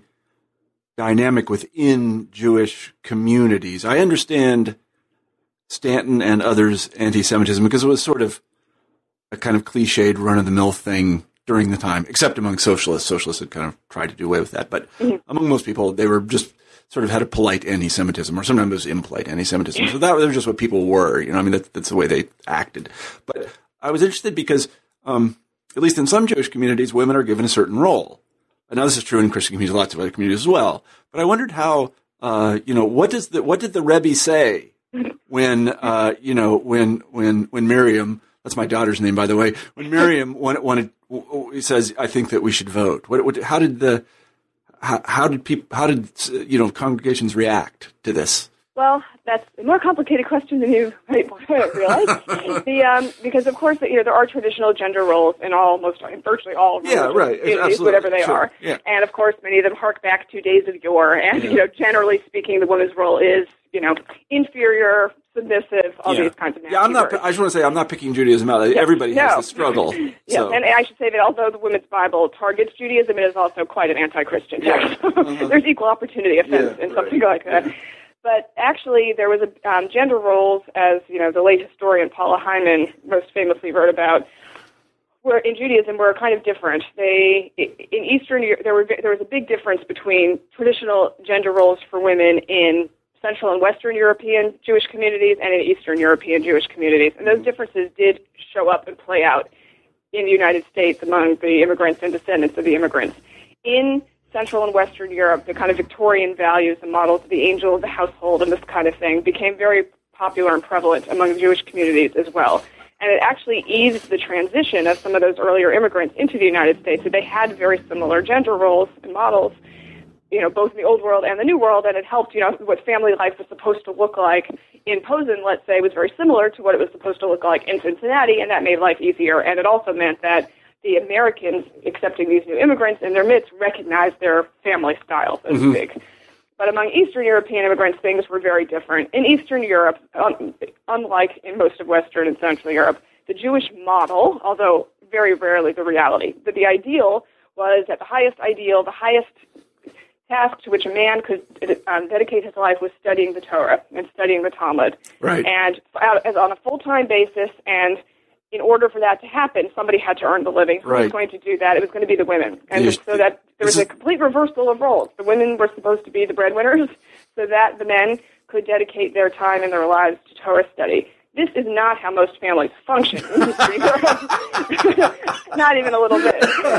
[SPEAKER 2] dynamic within Jewish communities. I understand Stanton and others' anti-Semitism because it was sort of a kind of cliched run-of-the-mill thing during the time, except among socialists. Socialists had kind of tried to do away with that. But mm-hmm. among most people, they were just sort of had a polite anti-Semitism, or sometimes it was impolite anti-Semitism. So that was just what people were. You know, I mean, that, that's the way they acted. But I was interested because, um, at least in some Jewish communities, women are given a certain role. And now this is true in Christian communities, lots of other communities as well. But I wondered how, uh, you know, what does the what did the Rebbe say when, uh, you know, when when when Miriam, that's my daughter's name, by the way, when Miriam wanted, wanted he says, I think that we should vote. What, what how did the how, how did people how did you know congregations react to this?
[SPEAKER 3] Well, that's a more complicated question than you might realize. the, um, because, of course, you know, there are traditional gender roles in all, most, in virtually all
[SPEAKER 2] yeah, right.
[SPEAKER 3] communities, whatever they
[SPEAKER 2] sure.
[SPEAKER 3] are.
[SPEAKER 2] Yeah.
[SPEAKER 3] And, of course, many of them hark back to days of yore. And, yeah. you know, generally speaking, the woman's role is, you know, inferior, submissive, all
[SPEAKER 2] yeah.
[SPEAKER 3] these kinds of nasty
[SPEAKER 2] Yeah, I'm not.
[SPEAKER 3] words.
[SPEAKER 2] I just want to say I'm not picking Judaism out. Yeah. Everybody
[SPEAKER 3] no.
[SPEAKER 2] has the struggle.
[SPEAKER 3] yes,
[SPEAKER 2] so.
[SPEAKER 3] and I should say that although the Women's Bible targets Judaism, it is also quite an anti-Christian text.
[SPEAKER 2] Yeah. Uh-huh.
[SPEAKER 3] There's equal opportunity offense
[SPEAKER 2] yeah,
[SPEAKER 3] in something
[SPEAKER 2] right.
[SPEAKER 3] like that. But actually, there was a um, gender roles, as you know, the late historian Paula Hyman most famously wrote about, where in Judaism were kind of different. They in Eastern there were there was a big difference between traditional gender roles for women in Central and Western European Jewish communities and in Eastern European Jewish communities, and those differences did show up and play out in the United States among the immigrants and descendants of the immigrants. In Central and Western Europe, the kind of Victorian values and models of the angel of the household and this kind of thing became very popular and prevalent among Jewish communities as well. And it actually eased the transition of some of those earlier immigrants into the United States. So they had very similar gender roles and models you know, both in the old world and the new world, and it helped, you know, what family life was supposed to look like in Posen, let's say, was very similar to what it was supposed to look like in Cincinnati, and that made life easier. And it also meant that the Americans accepting these new immigrants in their midst recognized their family style, so to mm-hmm. speak. But among Eastern European immigrants, things were very different. In Eastern Europe, un- unlike in most of Western and Central Europe, the Jewish model, although very rarely the reality, but the ideal was that the highest ideal, the highest task to which a man could um, dedicate his life was studying the Torah and studying the Talmud.
[SPEAKER 2] Right.
[SPEAKER 3] And as on a full-time basis, and in order for that to happen, somebody had to earn the living. Who
[SPEAKER 2] right.
[SPEAKER 3] was going to do that? It was going to be the women. And yes. so that there was a complete reversal of roles. The women were supposed to be the breadwinners so that the men could dedicate their time and their lives to Torah study. This is not how most families function in history. Not even a little bit.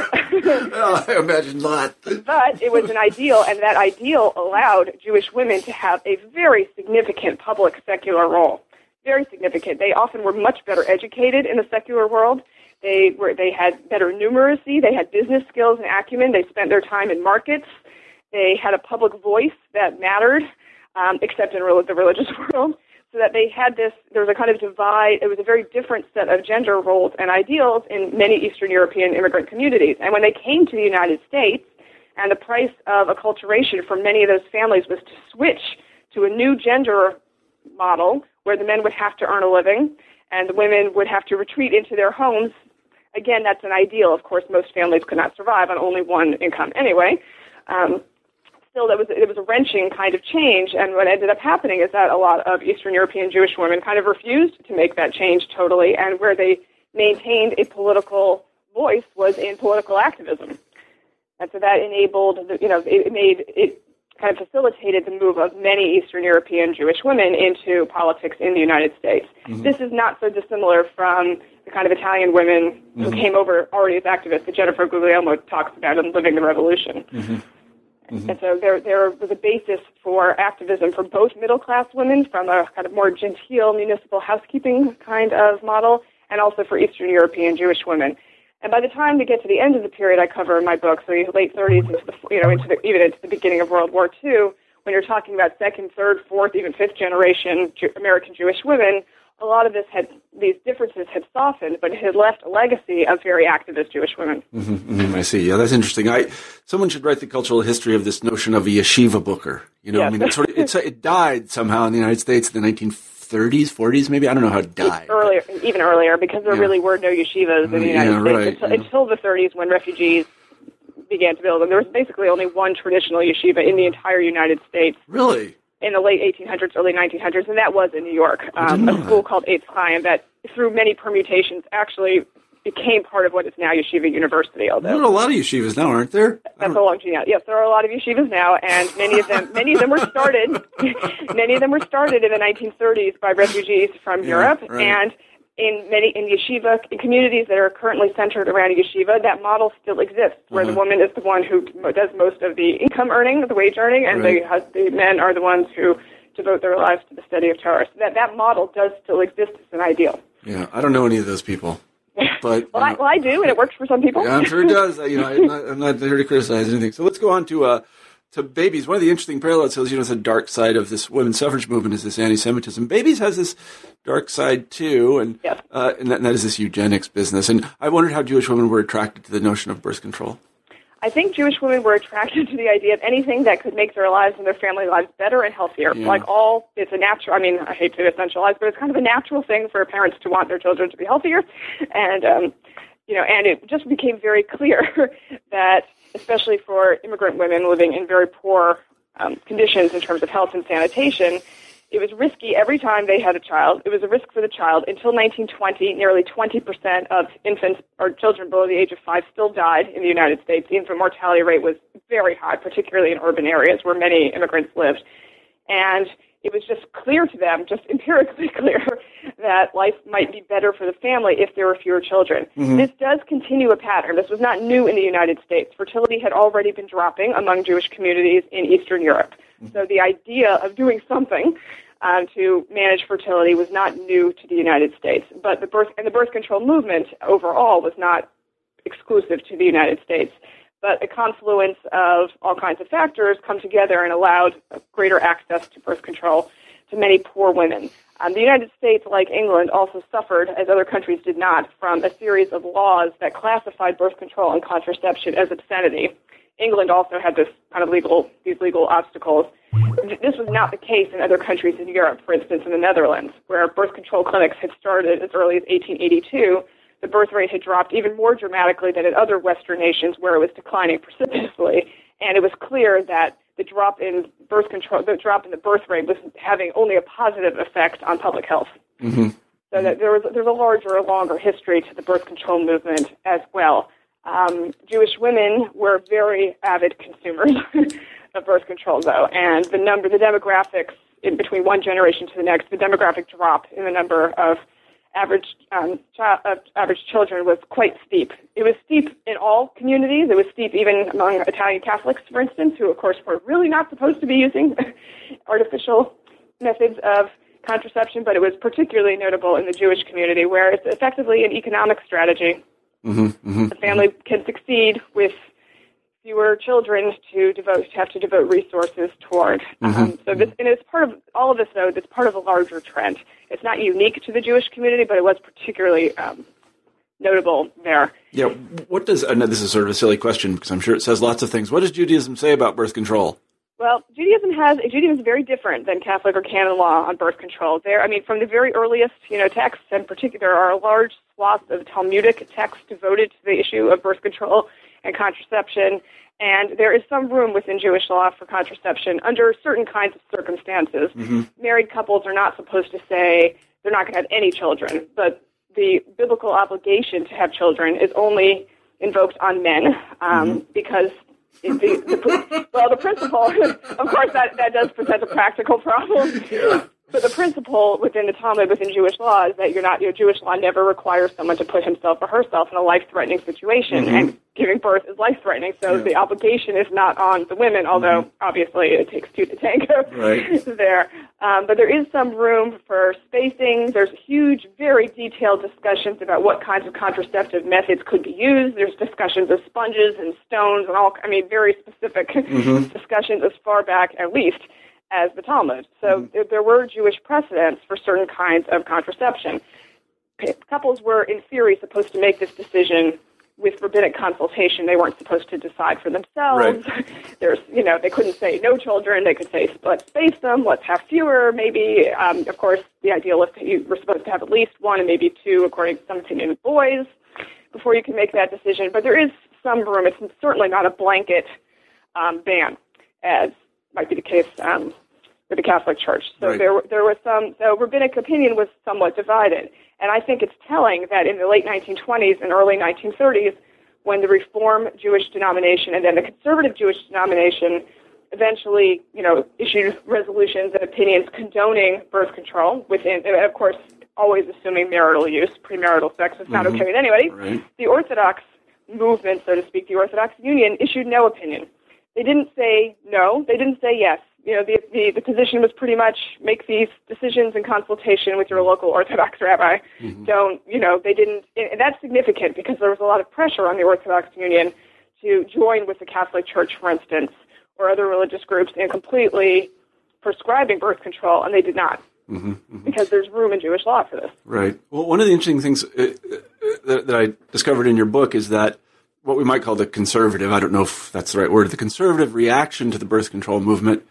[SPEAKER 2] Oh, I imagine not.
[SPEAKER 3] But it was an ideal, and that ideal allowed Jewish women to have a very significant public secular role. Very significant. They often were much better educated in the secular world. They were. They had better numeracy. They had business skills and acumen. They spent their time in markets. They had a public voice that mattered, um, except in the religious world. So that they had this, there was a kind of divide, it was a very different set of gender roles and ideals in many Eastern European immigrant communities. And when they came to the United States, and the price of acculturation for many of those families was to switch to a new gender model where the men would have to earn a living and the women would have to retreat into their homes. Again, that's an ideal. Of course, most families could not survive on only one income anyway. Um, Still, it was, it was a wrenching kind of change, and what ended up happening is that a lot of Eastern European Jewish women kind of refused to make that change totally, and where they maintained a political voice was in political activism. And so that enabled, the, you know, it made, it kind of facilitated the move of many Eastern European Jewish women into politics in the United States. Mm-hmm. This is not so dissimilar from the kind of Italian women mm-hmm. who came over already as activists that Jennifer Guglielmo talks about in Living the Revolution. Mm-hmm. Mm-hmm. And so there there was a basis for activism for both middle-class women from a kind of more genteel municipal housekeeping kind of model, and also for Eastern European Jewish women. And by the time we get to the end of the period I cover in my book, so the late thirties into the, you know, into the, even into the beginning of World War Two, when you're talking about second, third, fourth, even fifth generation Jew- American Jewish women, a lot of this had, these differences had softened, but it had left a legacy of very activist Jewish women.
[SPEAKER 2] Mm-hmm, mm-hmm, I see. Yeah, that's interesting. I someone should write the cultural history of this notion of a yeshiva booker. You know, yes. I mean, it's sort of, it's, it died somehow in the United States in the nineteen thirties, forties, maybe. I don't know how it died.
[SPEAKER 3] Earlier, but, even earlier, because there yeah. really were no yeshivas in the United
[SPEAKER 2] yeah,
[SPEAKER 3] States
[SPEAKER 2] right,
[SPEAKER 3] until,
[SPEAKER 2] yeah.
[SPEAKER 3] until the thirties, when refugees began to build them. There was basically only one traditional yeshiva in the entire United States.
[SPEAKER 2] Really?
[SPEAKER 3] In the late eighteen hundreds, early nineteen hundreds, and that was in New York, um, a school that. called Eitz Chaim that, through many permutations, actually became part of what is now Yeshiva University. Although
[SPEAKER 2] there are a lot of yeshivas now, aren't there?
[SPEAKER 3] That's a long genealogy. Yes, there are a lot of yeshivas now, and many of them, many of them were started, many of them were started in the nineteen thirties by refugees from
[SPEAKER 2] yeah,
[SPEAKER 3] Europe,
[SPEAKER 2] right.
[SPEAKER 3] and in many in yeshiva in communities that are currently centered around a yeshiva, that model still exists, where uh-huh. the woman is the one who does most of the income earning, the wage earning, and right. the, the men are the ones who devote their lives to the study of Torah. So that, that model does still exist as an ideal.
[SPEAKER 2] Yeah, I don't know any of those people. But
[SPEAKER 3] well, I, well, I do, and it works for some people.
[SPEAKER 2] Yeah, I'm sure it does. You know, I'm not, I'm not here to criticize anything. So let's go on to uh, to babies. One of the interesting parallels is, you know, the dark side of this women's suffrage movement is this anti-Semitism. Babies has this dark side too, and
[SPEAKER 3] yes.
[SPEAKER 2] uh, and, that, and that is this eugenics business. And I wondered how Jewish women were attracted to the notion of birth control.
[SPEAKER 3] I think Jewish women were attracted to the idea of anything that could make their lives and their family lives better and healthier.
[SPEAKER 2] Yeah.
[SPEAKER 3] Like all, it's a natural, I mean, I hate to essentialize, but it's kind of a natural thing for parents to want their children to be healthier. And, um, you know, and it just became very clear that, especially for immigrant women living in very poor um, conditions in terms of health and sanitation, it was risky every time they had a child. It was a risk for the child. Until nineteen twenty, nearly twenty percent of infants or children below the age of five still died in the United States. The infant mortality rate was very high, particularly in urban areas where many immigrants lived. And it was just clear to them, just empirically clear, that life might be better for the family if there were fewer children. Mm-hmm. This does continue a pattern. This was not new in the United States. Fertility had already been dropping among Jewish communities in Eastern Europe. Mm-hmm. So the idea of doing something um, to manage fertility was not new to the United States. But the birth and the birth control movement overall was not exclusive to the United States. but a confluence of all kinds of factors come together and allowed greater access to birth control to many poor women. Um, the United States, like England, also suffered, as other countries did not, from a series of laws that classified birth control and contraception as obscenity. England also had this kind of legal, these legal obstacles. This was not the case in other countries in Europe, for instance, in the Netherlands, where birth control clinics had started as early as eighteen eighty-two. The birth rate had dropped even more dramatically than in other Western nations, where it was declining precipitously, and it was clear that the drop in birth control, the drop in the birth rate was having only a positive effect on public health.
[SPEAKER 2] Mm-hmm.
[SPEAKER 3] So that there was there's a larger, a longer history to the birth control movement as well. Um, Jewish women were very avid consumers of birth control, though, and the number, the demographics in between one generation to the next, the demographic drop in the number of average um, child, uh, average children was quite steep. It was steep in all communities. It was steep even among Italian Catholics, for instance, who, of course, were really not supposed to be using artificial methods of contraception, but it was particularly notable in the Jewish community, where it's effectively an economic strategy.
[SPEAKER 2] Mm-hmm, mm-hmm,
[SPEAKER 3] the family mm-hmm. can succeed with fewer children to devote, to have to devote resources toward.
[SPEAKER 2] Mm-hmm.
[SPEAKER 3] Um, so this, and it's part of all of this, though. It's part of a larger trend. It's not unique to the Jewish community, but it was particularly um, notable there.
[SPEAKER 2] Yeah. What does? I know this is sort of a silly question because I'm sure it says lots of things. What does Judaism say about birth control?
[SPEAKER 3] Well, Judaism has Judaism is very different than Catholic or canon law on birth control. There, I mean, from the very earliest, you know, texts, in particular, there are large swaths of Talmudic texts devoted to the issue of birth control and contraception, and there is some room within Jewish law for contraception under certain kinds of circumstances.
[SPEAKER 2] Mm-hmm.
[SPEAKER 3] Married couples are not supposed to say they're not going to have any children, but the biblical obligation to have children is only invoked on men um, mm-hmm. because. The, the, well, the principle, of course, that, that does present a practical problem.
[SPEAKER 2] Yeah.
[SPEAKER 3] But the principle within the Talmud, within Jewish law, is that you're not, your Jewish law never requires someone to put himself or herself in a life-threatening situation,
[SPEAKER 2] mm-hmm. and
[SPEAKER 3] giving birth is life-threatening. So
[SPEAKER 2] yeah.
[SPEAKER 3] the obligation is not on the women, although
[SPEAKER 2] mm-hmm.
[SPEAKER 3] obviously it takes two to tango
[SPEAKER 2] right.
[SPEAKER 3] there. Um, but there is some room for spacing. There's huge, very detailed discussions about what kinds of contraceptive methods could be used. There's discussions of sponges and stones and all, I mean, very specific
[SPEAKER 2] mm-hmm.
[SPEAKER 3] discussions as far back, at least, as the Talmud. So
[SPEAKER 2] mm-hmm.
[SPEAKER 3] there, there were Jewish precedents for certain kinds of contraception. Couples were, in theory, supposed to make this decision with rabbinic consultation. They weren't supposed to decide for themselves.
[SPEAKER 2] Right.
[SPEAKER 3] There's, you know, they couldn't say no children. They could say, let's space them, let's have fewer, maybe. Um, of course, the ideal is that you were supposed to have at least one and maybe two, according to some opinion of boys, before you can make that decision. But there is some room. It's certainly not a blanket um, ban, as might be the case um, with the Catholic Church. So
[SPEAKER 2] right.
[SPEAKER 3] there, there was some. So rabbinic opinion was somewhat divided, and I think it's telling that in the late nineteen twenties and early nineteen thirties, when the Reform Jewish denomination and then the Conservative Jewish denomination eventually, you know, issued resolutions and opinions condoning birth control within, and of course, always assuming marital use, premarital sex is not
[SPEAKER 2] mm-hmm.
[SPEAKER 3] okay with anybody.
[SPEAKER 2] Right.
[SPEAKER 3] The Orthodox movement, so to speak, the Orthodox Union, issued no opinion. They didn't say no. They didn't say yes. You know, the, the, the position was pretty much make these decisions in consultation with your local Orthodox rabbi.
[SPEAKER 2] Mm-hmm.
[SPEAKER 3] Don't, you know, they didn't, and that's significant because there was a lot of pressure on the Orthodox Union to join with the Catholic Church, for instance, or other religious groups in completely prescribing birth control, and they did not.
[SPEAKER 2] Mm-hmm, mm-hmm.
[SPEAKER 3] Because there's room in Jewish law for this.
[SPEAKER 2] Right. Well, one of the interesting things uh, that, that I discovered in your book is that what we might call the conservative, I don't know if that's the right word, the conservative reaction to the birth control movement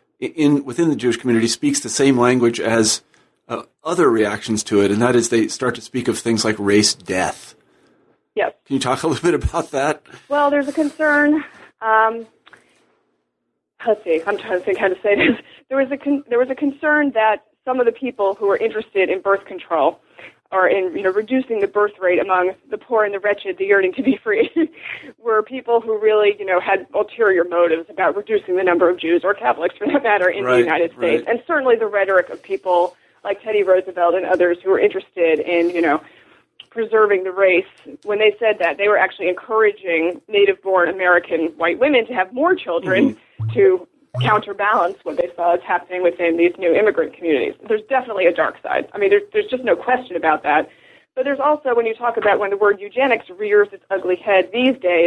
[SPEAKER 2] in within the Jewish community speaks the same language as uh, other reactions to it, and that is they start to speak of things like race death.
[SPEAKER 3] Yes.
[SPEAKER 2] Can you talk a little bit about that?
[SPEAKER 3] Well, there's a concern. Um, let's see. I'm trying to think how to say this. There was a con- there was a concern that some of the people who were interested in birth control or in, you know, reducing the birth rate among the poor and the wretched, the yearning to be free, were people who really, you know, had ulterior motives about reducing the number of Jews or Catholics, for that matter, in
[SPEAKER 2] right,
[SPEAKER 3] the United States.
[SPEAKER 2] Right.
[SPEAKER 3] And certainly the rhetoric of people like Teddy Roosevelt and others who were interested in, you know, preserving the race. When they said that, they were actually encouraging native-born American white women to have more children mm-hmm. to counterbalance what they saw as happening within these new immigrant communities. There's definitely a dark side. I mean, there's, there's just no question about that. But there's also, when you talk about when the word eugenics rears its ugly head these days,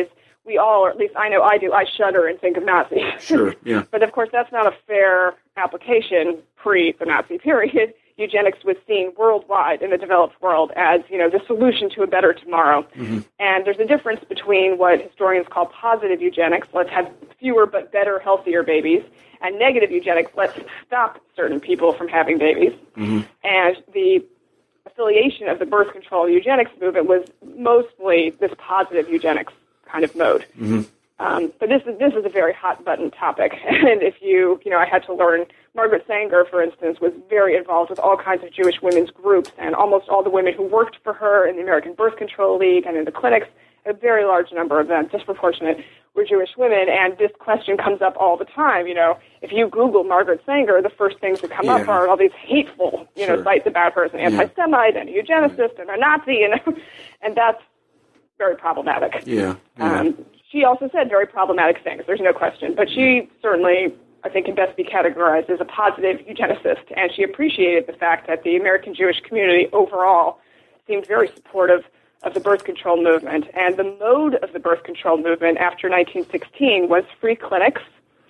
[SPEAKER 3] we all, or at least I know I do, I shudder and think of Nazis.
[SPEAKER 2] Sure, yeah.
[SPEAKER 3] But of course, that's not a fair application pre the Nazi period. Eugenics was seen worldwide in the developed world as, you know, the solution to a better tomorrow. Mm-hmm. And there's a difference between what historians call positive eugenics, let's have fewer but better, healthier babies, and negative eugenics, let's stop certain people from having babies. Mm-hmm. And the affiliation of the birth control eugenics movement was mostly this positive eugenics kind of mode. Mm-hmm. Um, but this is this is a very hot button topic, and if you you know I had to learn. Margaret Sanger, for instance, was very involved with all kinds of Jewish women's groups, and almost all the women who worked for her in the American Birth Control League and in the clinics, a very large number of them, disproportionate, were Jewish women. And this question comes up all the time. You know, if you Google Margaret Sanger, the first things that come yeah. up are all these hateful, you know, sure. sites about her as an anti-Semite and a eugenicist and a Nazi, you know, and that's very problematic.
[SPEAKER 2] Yeah. yeah.
[SPEAKER 3] Um, she also said very problematic things. There's no question, but she certainly, I think, can best be categorized as a positive eugenicist, and she appreciated the fact that the American Jewish community overall seemed very supportive of the birth control movement. And the mode of the birth control movement after nineteen sixteen was free clinics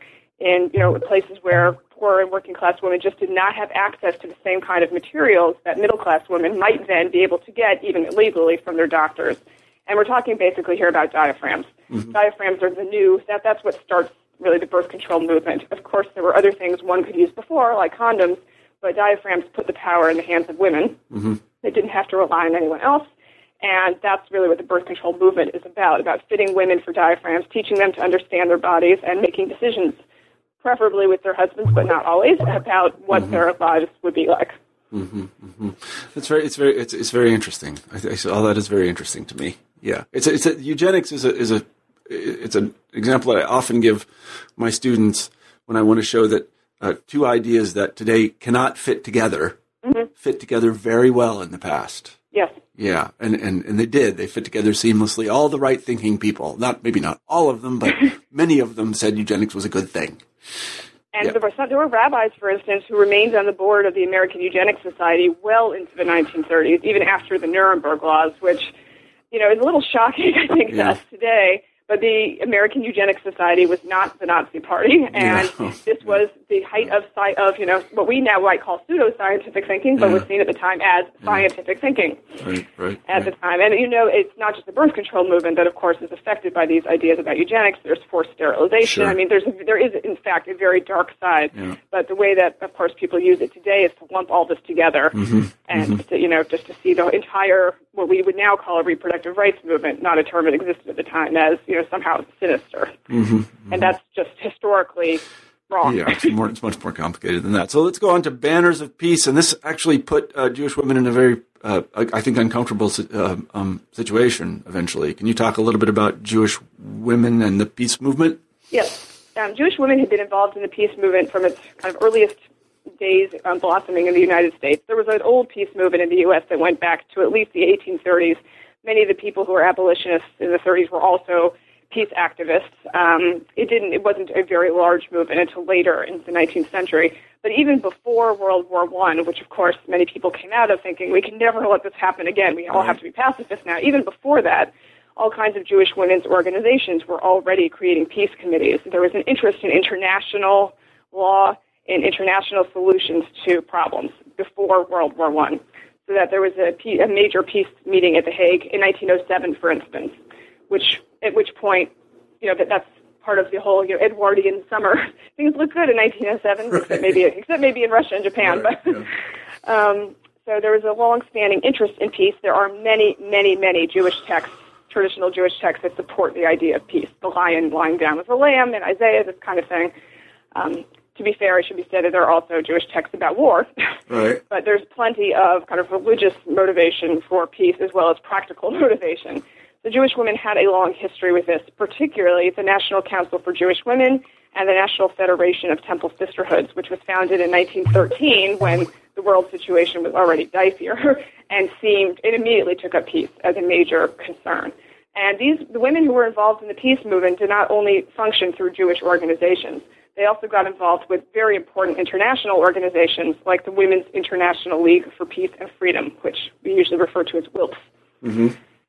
[SPEAKER 3] in, you know, places where poor and working class women just did not have access to the same kind of materials that middle class women might then be able to get, even legally, from their doctors. And we're talking basically here about diaphragms. Mm-hmm. Diaphragms are the new, that, that's what starts really the birth control movement. Of course, there were other things one could use before, like condoms, but diaphragms put the power in the hands of women. Mm-hmm. They didn't have to rely on anyone else. And that's really what the birth control movement is about, about fitting women for diaphragms, teaching them to understand their bodies, and making decisions, preferably with their husbands, but not always, about what mm-hmm. their lives would be like.
[SPEAKER 2] Mm-hmm, mm-hmm. It's very, it's very, it's, it's very interesting. I th- all that is very interesting to me. Yeah, it's a, it's a, eugenics is a is a it's an example that I often give my students when I want to show that uh, two ideas that today cannot fit together mm-hmm. fit together very well in the past.
[SPEAKER 3] Yes.
[SPEAKER 2] Yeah, and, and, and they did. They fit together seamlessly. All the right thinking people, not maybe not all of them, but many of them said eugenics was a good thing.
[SPEAKER 3] And
[SPEAKER 2] yeah.
[SPEAKER 3] there were some, there were rabbis, for instance, who remained on the board of the American Eugenics Society well into the nineteen thirties, even after the Nuremberg laws, which, you know, is a little shocking, I think,
[SPEAKER 2] yeah.
[SPEAKER 3] to us today. But the American Eugenics Society was not the Nazi Party, and
[SPEAKER 2] yeah.
[SPEAKER 3] this was the height of, sci- of, you know, what we now might call pseudo-scientific thinking, but
[SPEAKER 2] yeah.
[SPEAKER 3] was seen at the time as yeah. scientific thinking.
[SPEAKER 2] Right, right.
[SPEAKER 3] At
[SPEAKER 2] right.
[SPEAKER 3] the time. And, you know, it's not just the birth control movement that, of course, is affected by these ideas about eugenics. There's forced sterilization.
[SPEAKER 2] Sure.
[SPEAKER 3] I mean, there's a, there is, in fact, a very dark side.
[SPEAKER 2] Yeah.
[SPEAKER 3] But the way that, of course, people use it today is to lump all this together
[SPEAKER 2] mm-hmm.
[SPEAKER 3] and,
[SPEAKER 2] mm-hmm.
[SPEAKER 3] to, you know, just to see the entire, what we would now call a reproductive rights movement, not a term that existed at the time, as, you know, somehow sinister. Mm-hmm. Mm-hmm. And that's just historically wrong.
[SPEAKER 2] Yeah, it's, more, it's much more complicated than that. So let's go on to banners of peace. And this actually put uh, Jewish women in a very, uh, I think, uncomfortable uh, um, situation eventually. Can you talk a little bit about Jewish women and the peace movement?
[SPEAKER 3] Yes. Um, Jewish women had been involved in the peace movement from its kind of earliest days um, blossoming in the United States. There was an old peace movement in the U S that went back to at least the eighteen thirties. Many of the people who were abolitionists in the thirties were also peace activists. Um, it didn't. It wasn't a very large movement until later in the nineteenth century. But even before World War One, which of course many people came out of thinking we can never let this happen again. We all have to be pacifists now. Even before that, all kinds of Jewish women's organizations were already creating peace committees. There was an interest in international law and international solutions to problems before World War One. So that there was a, a major peace meeting at The Hague in nineteen oh seven, for instance, which at which point, you know, that that's part of the whole, you know, Edwardian summer. Things look good in nineteen oh seven, right. except maybe except maybe in Russia and Japan.
[SPEAKER 2] Right,
[SPEAKER 3] but yeah. um, so there was a long-standing interest in peace. There are many, many, many Jewish texts, traditional Jewish texts that support the idea of peace. The lion lying down with the lamb in Isaiah, this kind of thing. Um, to be fair, it should be said that there are also Jewish texts about war.
[SPEAKER 2] Right.
[SPEAKER 3] But there's plenty of kind of religious motivation for peace as well as practical motivation. The Jewish women had a long history with this, particularly the National Council for Jewish Women and the National Federation of Temple Sisterhoods, which was founded in nineteen thirteen when the world situation was already dicier and seemed, it immediately took up peace as a major concern. And these, the women who were involved in the peace movement did not only function through Jewish organizations, they also got involved with very important international organizations like the Women's International League for Peace and Freedom, which we usually refer to as W I L P S. Mm-hmm.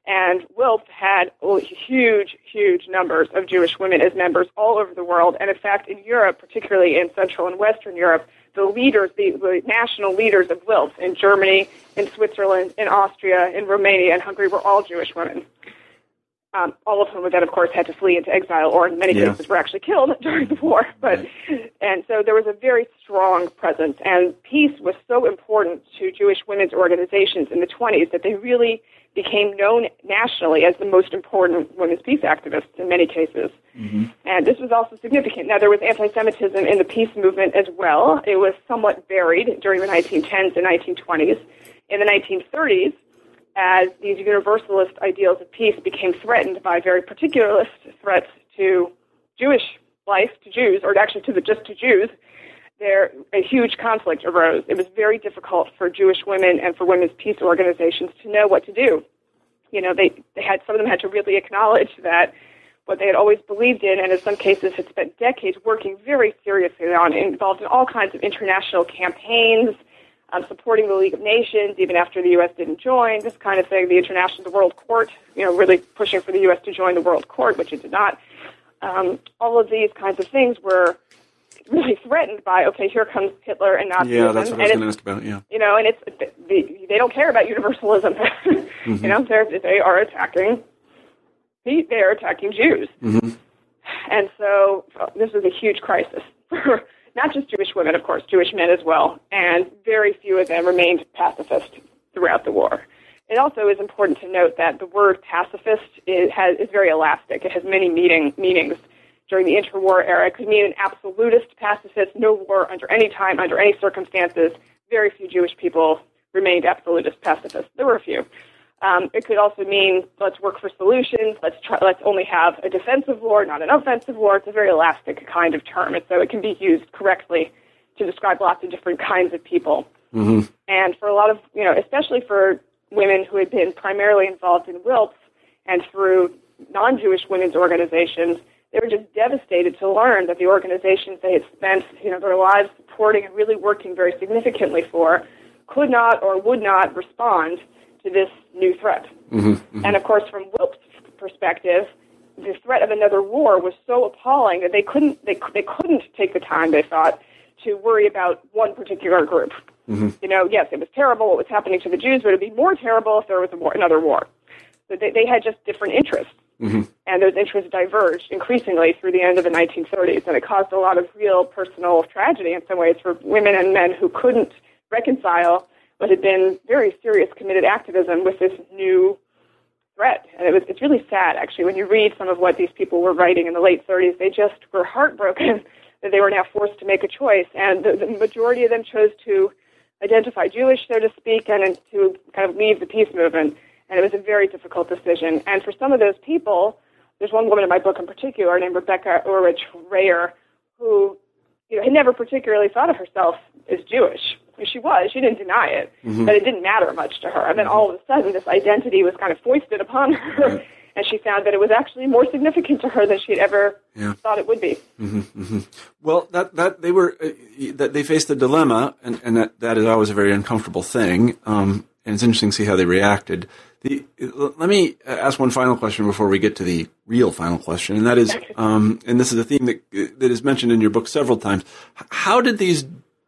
[SPEAKER 3] And WILPF had huge, huge numbers of Jewish women as members all over the world. And in fact, in Europe, particularly in Central and Western Europe, the leaders, the, the national leaders of WILPF in Germany, in Switzerland, in Austria, in Romania, and Hungary were all Jewish women. Um, all of whom then, of course, had to flee into exile, or in many
[SPEAKER 2] yeah.
[SPEAKER 3] cases were actually killed during the war. But and so there was a very strong presence, and peace was so important to Jewish women's organizations in the twenties that they really became known nationally as the most important women's peace activists in many cases. Mm-hmm. And this was also significant. Now, there was anti-Semitism in the peace movement as well. It was somewhat buried during the nineteen tens and nineteen twenties. In the nineteen thirties, as these universalist ideals of peace became threatened by very particularist threats to Jewish life, to Jews, or actually to the, just to Jews, there a huge conflict arose. It was very difficult for Jewish women and for women's peace organizations to know what to do. You know, they, they had some of them had to really acknowledge that what they had always believed in, and in some cases had spent decades working very seriously on, involved in all kinds of international campaigns, Um, supporting the League of Nations, even after the U S didn't join, this kind of thing, the International, the World Court, you know, really pushing for the U S to join the World Court, which it did not. Um, all of these kinds of things were really threatened by, okay, here comes Hitler and Nazism.
[SPEAKER 2] Yeah, that's what I was going to ask about, yeah.
[SPEAKER 3] You know, and it's they, they don't care about universalism. mm-hmm. You know, they're, they are attacking, they are attacking Jews. Mm-hmm. And so this was a huge crisis for not just Jewish women, of course, Jewish men as well, and very few of them remained pacifist throughout the war. It also is important to note that the word pacifist is, has, is very elastic. It has many meaning, meanings. During the interwar era, it could mean an absolutist pacifist, no war under any time, under any circumstances. Very few Jewish people remained absolutist pacifists. There were a few. Um, it could also mean let's work for solutions. Let's try, let's only have a defensive war, not an offensive war. It's a very elastic kind of term, and so it can be used correctly to describe lots of different kinds of people. Mm-hmm. And for a lot of, you know, especially for women who had been primarily involved in WILPF and through non-Jewish women's organizations, they were just devastated to learn that the organizations they had spent, you know, their lives supporting and really working very significantly for could not or would not respond to this new threat. Mm-hmm, mm-hmm. And of course, from WILPF's perspective, the threat of another war was so appalling that they couldn't they, they couldn't take the time, they thought, to worry about one particular group. Mm-hmm. You know, yes, it was terrible what was happening to the Jews, but it would be more terrible if there was a war, another war. So they, they had just different interests. Mm-hmm. And those interests diverged increasingly through the end of the nineteen thirties, and it caused a lot of real personal tragedy in some ways for women and men who couldn't reconcile what had been very serious committed activism with this new threat. And it was, it's really sad, actually, when you read some of what these people were writing in the late thirties. They just were heartbroken that they were now forced to make a choice. And the, the majority of them chose to identify Jewish, so to speak, and to kind of leave the peace movement. And it was a very difficult decision. And for some of those people, there's one woman in my book in particular named Rebecca Ulrich Rayer, who you know, had never particularly thought of herself as Jewish. She was. She didn't deny it, mm-hmm. but it didn't matter much to her. And then all of a sudden, this identity was kind of foisted upon her, right. and she found that it was actually more significant to her than she had ever yeah. thought it would be.
[SPEAKER 2] Mm-hmm, mm-hmm. Well, that that they were uh, that they faced a dilemma, and, and that, that is always a very uncomfortable thing. Um, and it's interesting to see how they reacted. The, let me ask one final question before we get to the real final question, and that is, um, and this is a theme that that is mentioned in your book several times. How did these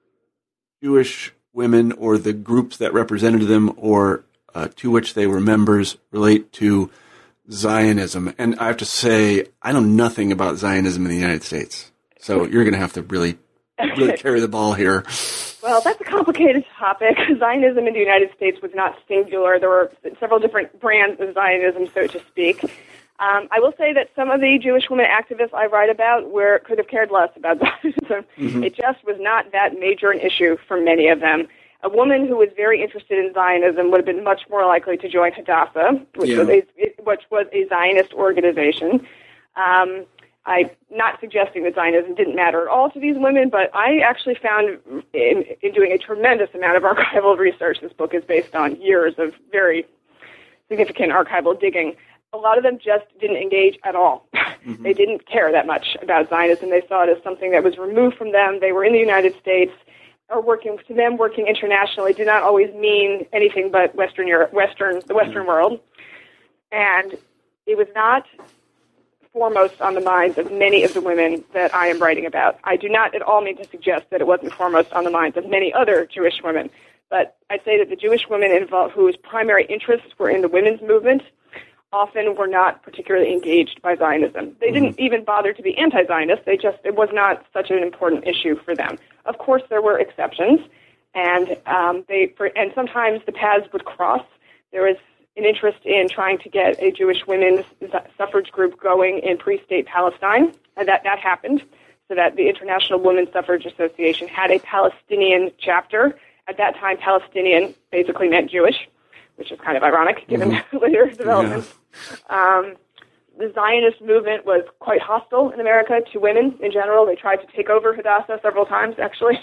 [SPEAKER 2] Jewish women or the groups that represented them or uh, to which they were members relate to Zionism? And I have to say, I know nothing about Zionism in the United States, so you're going to have to really, really carry the ball here.
[SPEAKER 3] Well, that's a complicated topic. Zionism in the United States was not singular. There were several different brands of Zionism, so to speak. Um, I will say that some of the Jewish women activists I write about were, could have cared less about Zionism. Mm-hmm. It just was not that major an issue for many of them. A woman who was very interested in Zionism would have been much more likely to join Hadassah, which, yeah. was, a, which was a Zionist organization. Um, I'm not suggesting that Zionism didn't matter at all to these women, but I actually found in, in doing a tremendous amount of archival research, this book is based on years of very significant archival digging, a lot of them just didn't engage at all. Mm-hmm. They didn't care that much about Zionism. They saw it as something that was removed from them. They were in the United States, or working, to them, working internationally did not always mean anything but Western Europe, Western, the Western mm-hmm. world. And it was not foremost on the minds of many of the women that I am writing about. I do not at all mean to suggest that it wasn't foremost on the minds of many other Jewish women, but I'd say that the Jewish women involved whose primary interests were in the women's movement often were not particularly engaged by Zionism. They didn't even bother to be anti-Zionist. They just, it was not such an important issue for them. Of course, there were exceptions, and um, they for, and sometimes the paths would cross. There was an interest in trying to get a Jewish women's suffrage group going in pre-state Palestine, and that, that happened, so that the International Women's Suffrage Association had a Palestinian chapter. At that time, Palestinian basically meant Jewish, which is kind of ironic given mm-hmm. later developments. Yeah. Um, the Zionist movement was quite hostile in America to women in general. They tried to take over Hadassah several times, actually.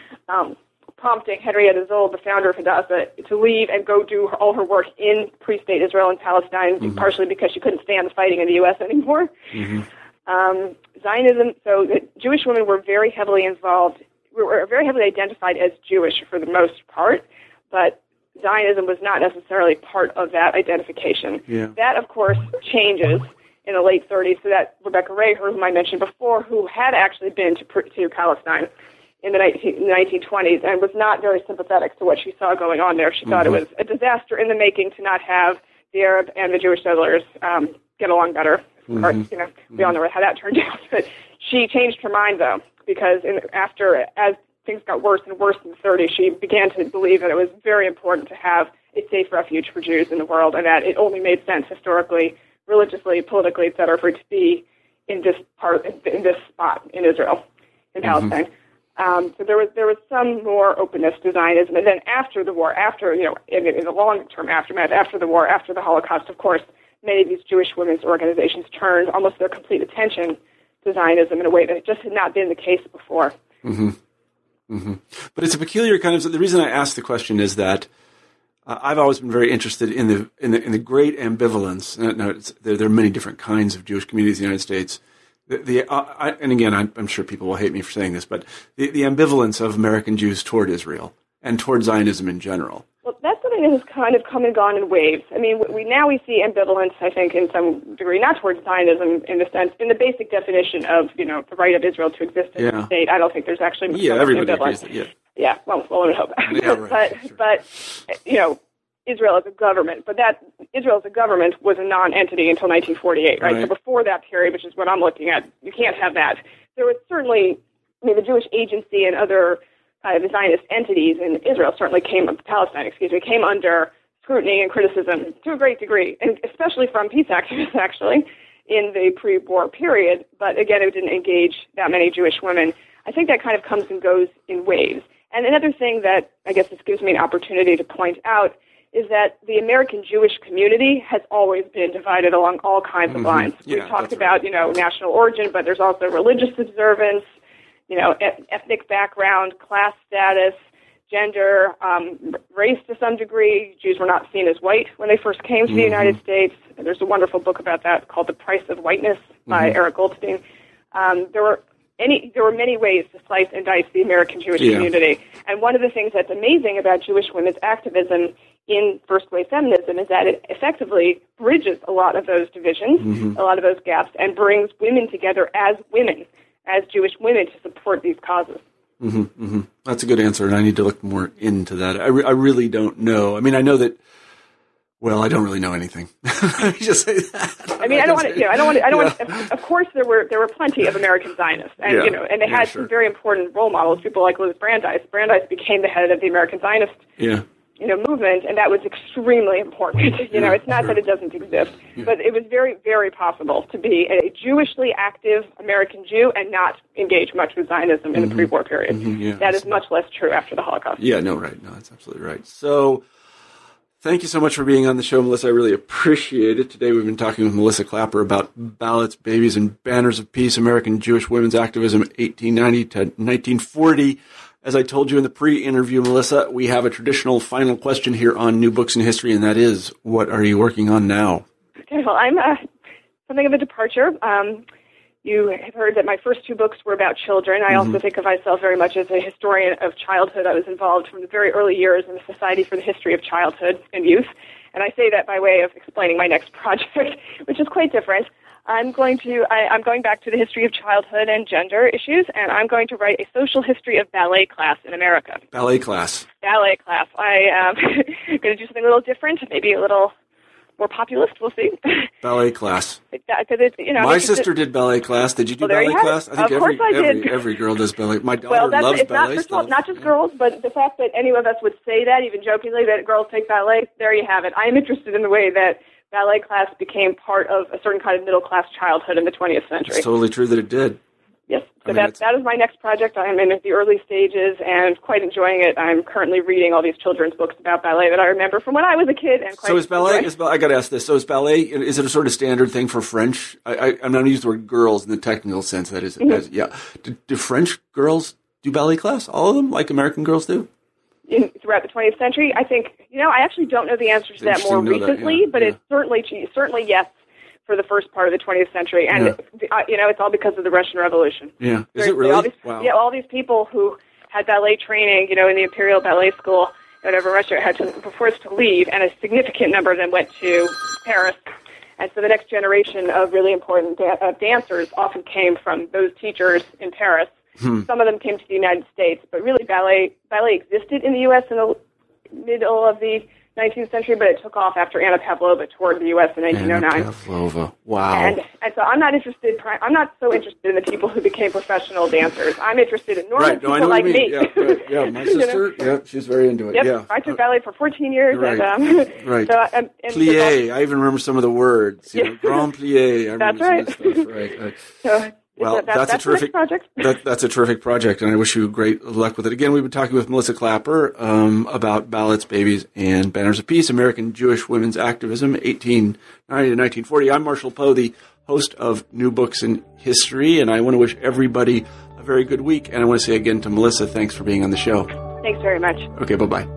[SPEAKER 3] Um, prompting Henrietta Zoll, the founder of Hadassah, to leave and go do all her work in pre-state Israel and Palestine, mm-hmm. partially because she couldn't stand the fighting in the U S anymore. Mm-hmm. Um, Zionism, so the Jewish women were very heavily involved, were very heavily identified as Jewish for the most part, but Zionism was not necessarily part of that identification. Yeah. That, of course, changes in the late thirties, so that Rebecca Raher, whom I mentioned before, who had actually been to, to Palestine in the nineteen twenties and was not very sympathetic to what she saw going on there. She mm-hmm. thought it was a disaster in the making to not have the Arab and the Jewish settlers um, get along better. Of mm-hmm. course, you know, we all know how that turned out. But she changed her mind, though, because in, after, as things got worse and worse in the thirties, she began to believe that it was very important to have a safe refuge for Jews in the world, and that it only made sense historically, religiously, politically, et cetera, for it to be in this part, in this spot in Israel, in mm-hmm. Palestine. Um, so there was there was some more openness to Zionism, and then after the war, after you know, in, in the long-term aftermath, after the war, after the Holocaust, of course, many of these Jewish women's organizations turned almost their complete attention to Zionism in a way that just had not been the case before.
[SPEAKER 2] Mm-hmm. Mm-hmm. But it's a peculiar kind of. The reason I ask the question is that uh, I've always been very interested in the in the in the great ambivalence. Uh, no, it's, there, there are many different kinds of Jewish communities in the United States. The, the uh, I, and again, I'm, I'm sure people will hate me for saying this, but the, the ambivalence of American Jews toward Israel and toward Zionism in general.
[SPEAKER 3] Well, that's something that has kind of come and gone in waves. I mean, we now we see ambivalence, I think, in some degree, not towards Zionism in the sense, in the basic definition of, you know, the right of Israel to exist as yeah. a state. I don't think there's actually much
[SPEAKER 2] yeah, everybody
[SPEAKER 3] ambivalence.
[SPEAKER 2] agrees that, yeah.
[SPEAKER 3] Yeah, well, well, I would hope.
[SPEAKER 2] Yeah, right.
[SPEAKER 3] but,
[SPEAKER 2] sure.
[SPEAKER 3] but, you know, Israel as a government, but that Israel as a government was a non-entity until nineteen forty-eight, right? right? So before that period, which is what I'm looking at, you can't have that. There was certainly, I mean, the Jewish Agency and other uh, the Zionist entities in Israel certainly came, Palestine, excuse me, came under scrutiny and criticism to a great degree, and especially from peace activists, actually, in the pre-war period. But again, it didn't engage that many Jewish women. I think that kind of comes and goes in waves. And another thing that I guess this gives me an opportunity to point out is that the American Jewish community has always been divided along all kinds of lines. Mm-hmm. Yeah, We've talked about, right. you know, national origin, but there's also religious observance, you know, e- ethnic background, class status, gender, um, race to some degree. Jews were not seen as white when they first came to mm-hmm. the United States. There's a wonderful book about that called The Price of Whiteness by mm-hmm. Eric Goldstein. Um, there were Any, there were many ways to slice and dice the American Jewish yeah. community. And one of the things that's amazing about Jewish women's activism in first-wave feminism is that it effectively bridges a lot of those divisions, mm-hmm. a lot of those gaps, and brings women together as women, as Jewish women, to support these causes.
[SPEAKER 2] Mm-hmm, mm-hmm. That's a good answer, and I need to look more into that. I, re- I really don't know. I mean, I know that. Well, I don't really know anything. Let me just say that.
[SPEAKER 3] I mean, I don't want to. You know, I don't want to. I don't yeah. want. To, of course, there were there were plenty of American Zionists, and yeah. you know, and they
[SPEAKER 2] yeah,
[SPEAKER 3] had
[SPEAKER 2] sure.
[SPEAKER 3] some very important role models. People like Liz Brandeis. Brandeis became the head of the American Zionist,
[SPEAKER 2] yeah.
[SPEAKER 3] you know, movement, and that was extremely important. You yeah, know, it's not sure. that it doesn't exist, yeah. but it was very, very possible to be a Jewishly active American Jew and not engage much with Zionism in mm-hmm. the pre-war period.
[SPEAKER 2] Mm-hmm, yeah,
[SPEAKER 3] that is much less true after the Holocaust.
[SPEAKER 2] Yeah, no, right, no, that's absolutely right. So. Thank you so much for being on the show, Melissa. I really appreciate it. Today we've been talking with Melissa Clapper about Ballots, Babies, and Banners of Peace, American Jewish Women's Activism, eighteen ninety to nineteen forty. As I told you in the pre-interview, Melissa, we have a traditional final question here on New Books in History, and that is, what are you working on now?
[SPEAKER 3] Okay, well, I'm uh, something of a departure. Um, you have heard that my first two books were about children. I mm-hmm. also think of myself very much as a historian of childhood. I was involved from the very early years in the Society for the History of Childhood and Youth. And I say that by way of explaining my next project, which is quite different. I'm going to, I, I'm going back to the history of childhood and gender issues, and I'm going to write a social history of ballet class in America.
[SPEAKER 2] Ballet class.
[SPEAKER 3] Ballet class. I am going to do something a little different, maybe a little more populist. We'll see.
[SPEAKER 2] Ballet class.
[SPEAKER 3] That, it, you know,
[SPEAKER 2] My sister did ballet class. Did you do
[SPEAKER 3] well,
[SPEAKER 2] ballet
[SPEAKER 3] you
[SPEAKER 2] class? I think
[SPEAKER 3] of
[SPEAKER 2] every,
[SPEAKER 3] course I
[SPEAKER 2] every,
[SPEAKER 3] did.
[SPEAKER 2] every girl does ballet. My daughter
[SPEAKER 3] well, that's,
[SPEAKER 2] loves
[SPEAKER 3] it's
[SPEAKER 2] ballet
[SPEAKER 3] not,
[SPEAKER 2] stuff.
[SPEAKER 3] All, not just girls, but the fact that any of us would say that, even jokingly, that girls take ballet, there you have it. I am interested in the way that ballet class became part of a certain kind of middle-class childhood in the twentieth century.
[SPEAKER 2] It's totally true that it did.
[SPEAKER 3] Yes, so
[SPEAKER 2] I mean,
[SPEAKER 3] that, that is my next project. I am in the early stages and quite enjoying it. I'm currently reading all these children's books about ballet that I remember from when I was a kid. And quite
[SPEAKER 2] so is ballet, is, I got to ask this, so is ballet, is it a sort of standard thing for French? I, I, I'm not going to use the word girls in the technical sense, that is, mm-hmm. as, yeah. Do, do French girls do ballet class, all of them, like American girls do?
[SPEAKER 3] In, throughout the twentieth century, I think, you know, I actually don't know the answer to that more recently, that, yeah, but yeah. it's certainly, certainly yes. For the first part of the twentieth century, and yeah. uh, you know, it's all because of the Russian Revolution.
[SPEAKER 2] Yeah, is There's, it really?
[SPEAKER 3] All these,
[SPEAKER 2] wow.
[SPEAKER 3] Yeah, all these people who had ballet training, you know, in the Imperial Ballet School, whatever, Russia had to were forced to leave, and a significant number of them went to Paris. And so the next generation of really important da- uh, dancers often came from those teachers in Paris. Hmm. Some of them came to the United States, but really ballet ballet existed in the U S in the middle of the nineteenth century, but it took off after Anna Pavlova toured the U S in nineteen oh nine.
[SPEAKER 2] Anna Pavlova, wow.
[SPEAKER 3] And, and so I'm not interested, I'm not so interested in the people who became professional dancers. I'm interested in normal
[SPEAKER 2] right. no,
[SPEAKER 3] people
[SPEAKER 2] I know
[SPEAKER 3] like
[SPEAKER 2] what you mean.
[SPEAKER 3] me.
[SPEAKER 2] Yeah, right. yeah, my sister, you know? yeah, she's very into it.
[SPEAKER 3] Yep.
[SPEAKER 2] Yeah.
[SPEAKER 3] I took ballet for fourteen years.
[SPEAKER 2] Right.
[SPEAKER 3] And, um,
[SPEAKER 2] right.
[SPEAKER 3] So, and, and
[SPEAKER 2] Plié, I even remember some of the words. You
[SPEAKER 3] yeah.
[SPEAKER 2] know, Grand Plié. I
[SPEAKER 3] That's
[SPEAKER 2] remember
[SPEAKER 3] right.
[SPEAKER 2] some of the stuff. Right. right.
[SPEAKER 3] So,
[SPEAKER 2] Well,
[SPEAKER 3] that,
[SPEAKER 2] that's,
[SPEAKER 3] that's
[SPEAKER 2] a terrific
[SPEAKER 3] project.
[SPEAKER 2] that, that's a terrific project, and I wish you great luck with it. Again, we've been talking with Melissa Clapper um, about Ballots, Babies, and Banners of Peace, American Jewish Women's Activism, eighteen ninety to nineteen forty. I'm Marshall Poe, the host of New Books in History, and I want to wish everybody a very good week. And I want to say again to Melissa, thanks for being on the show.
[SPEAKER 3] Thanks very much.
[SPEAKER 2] Okay, bye-bye.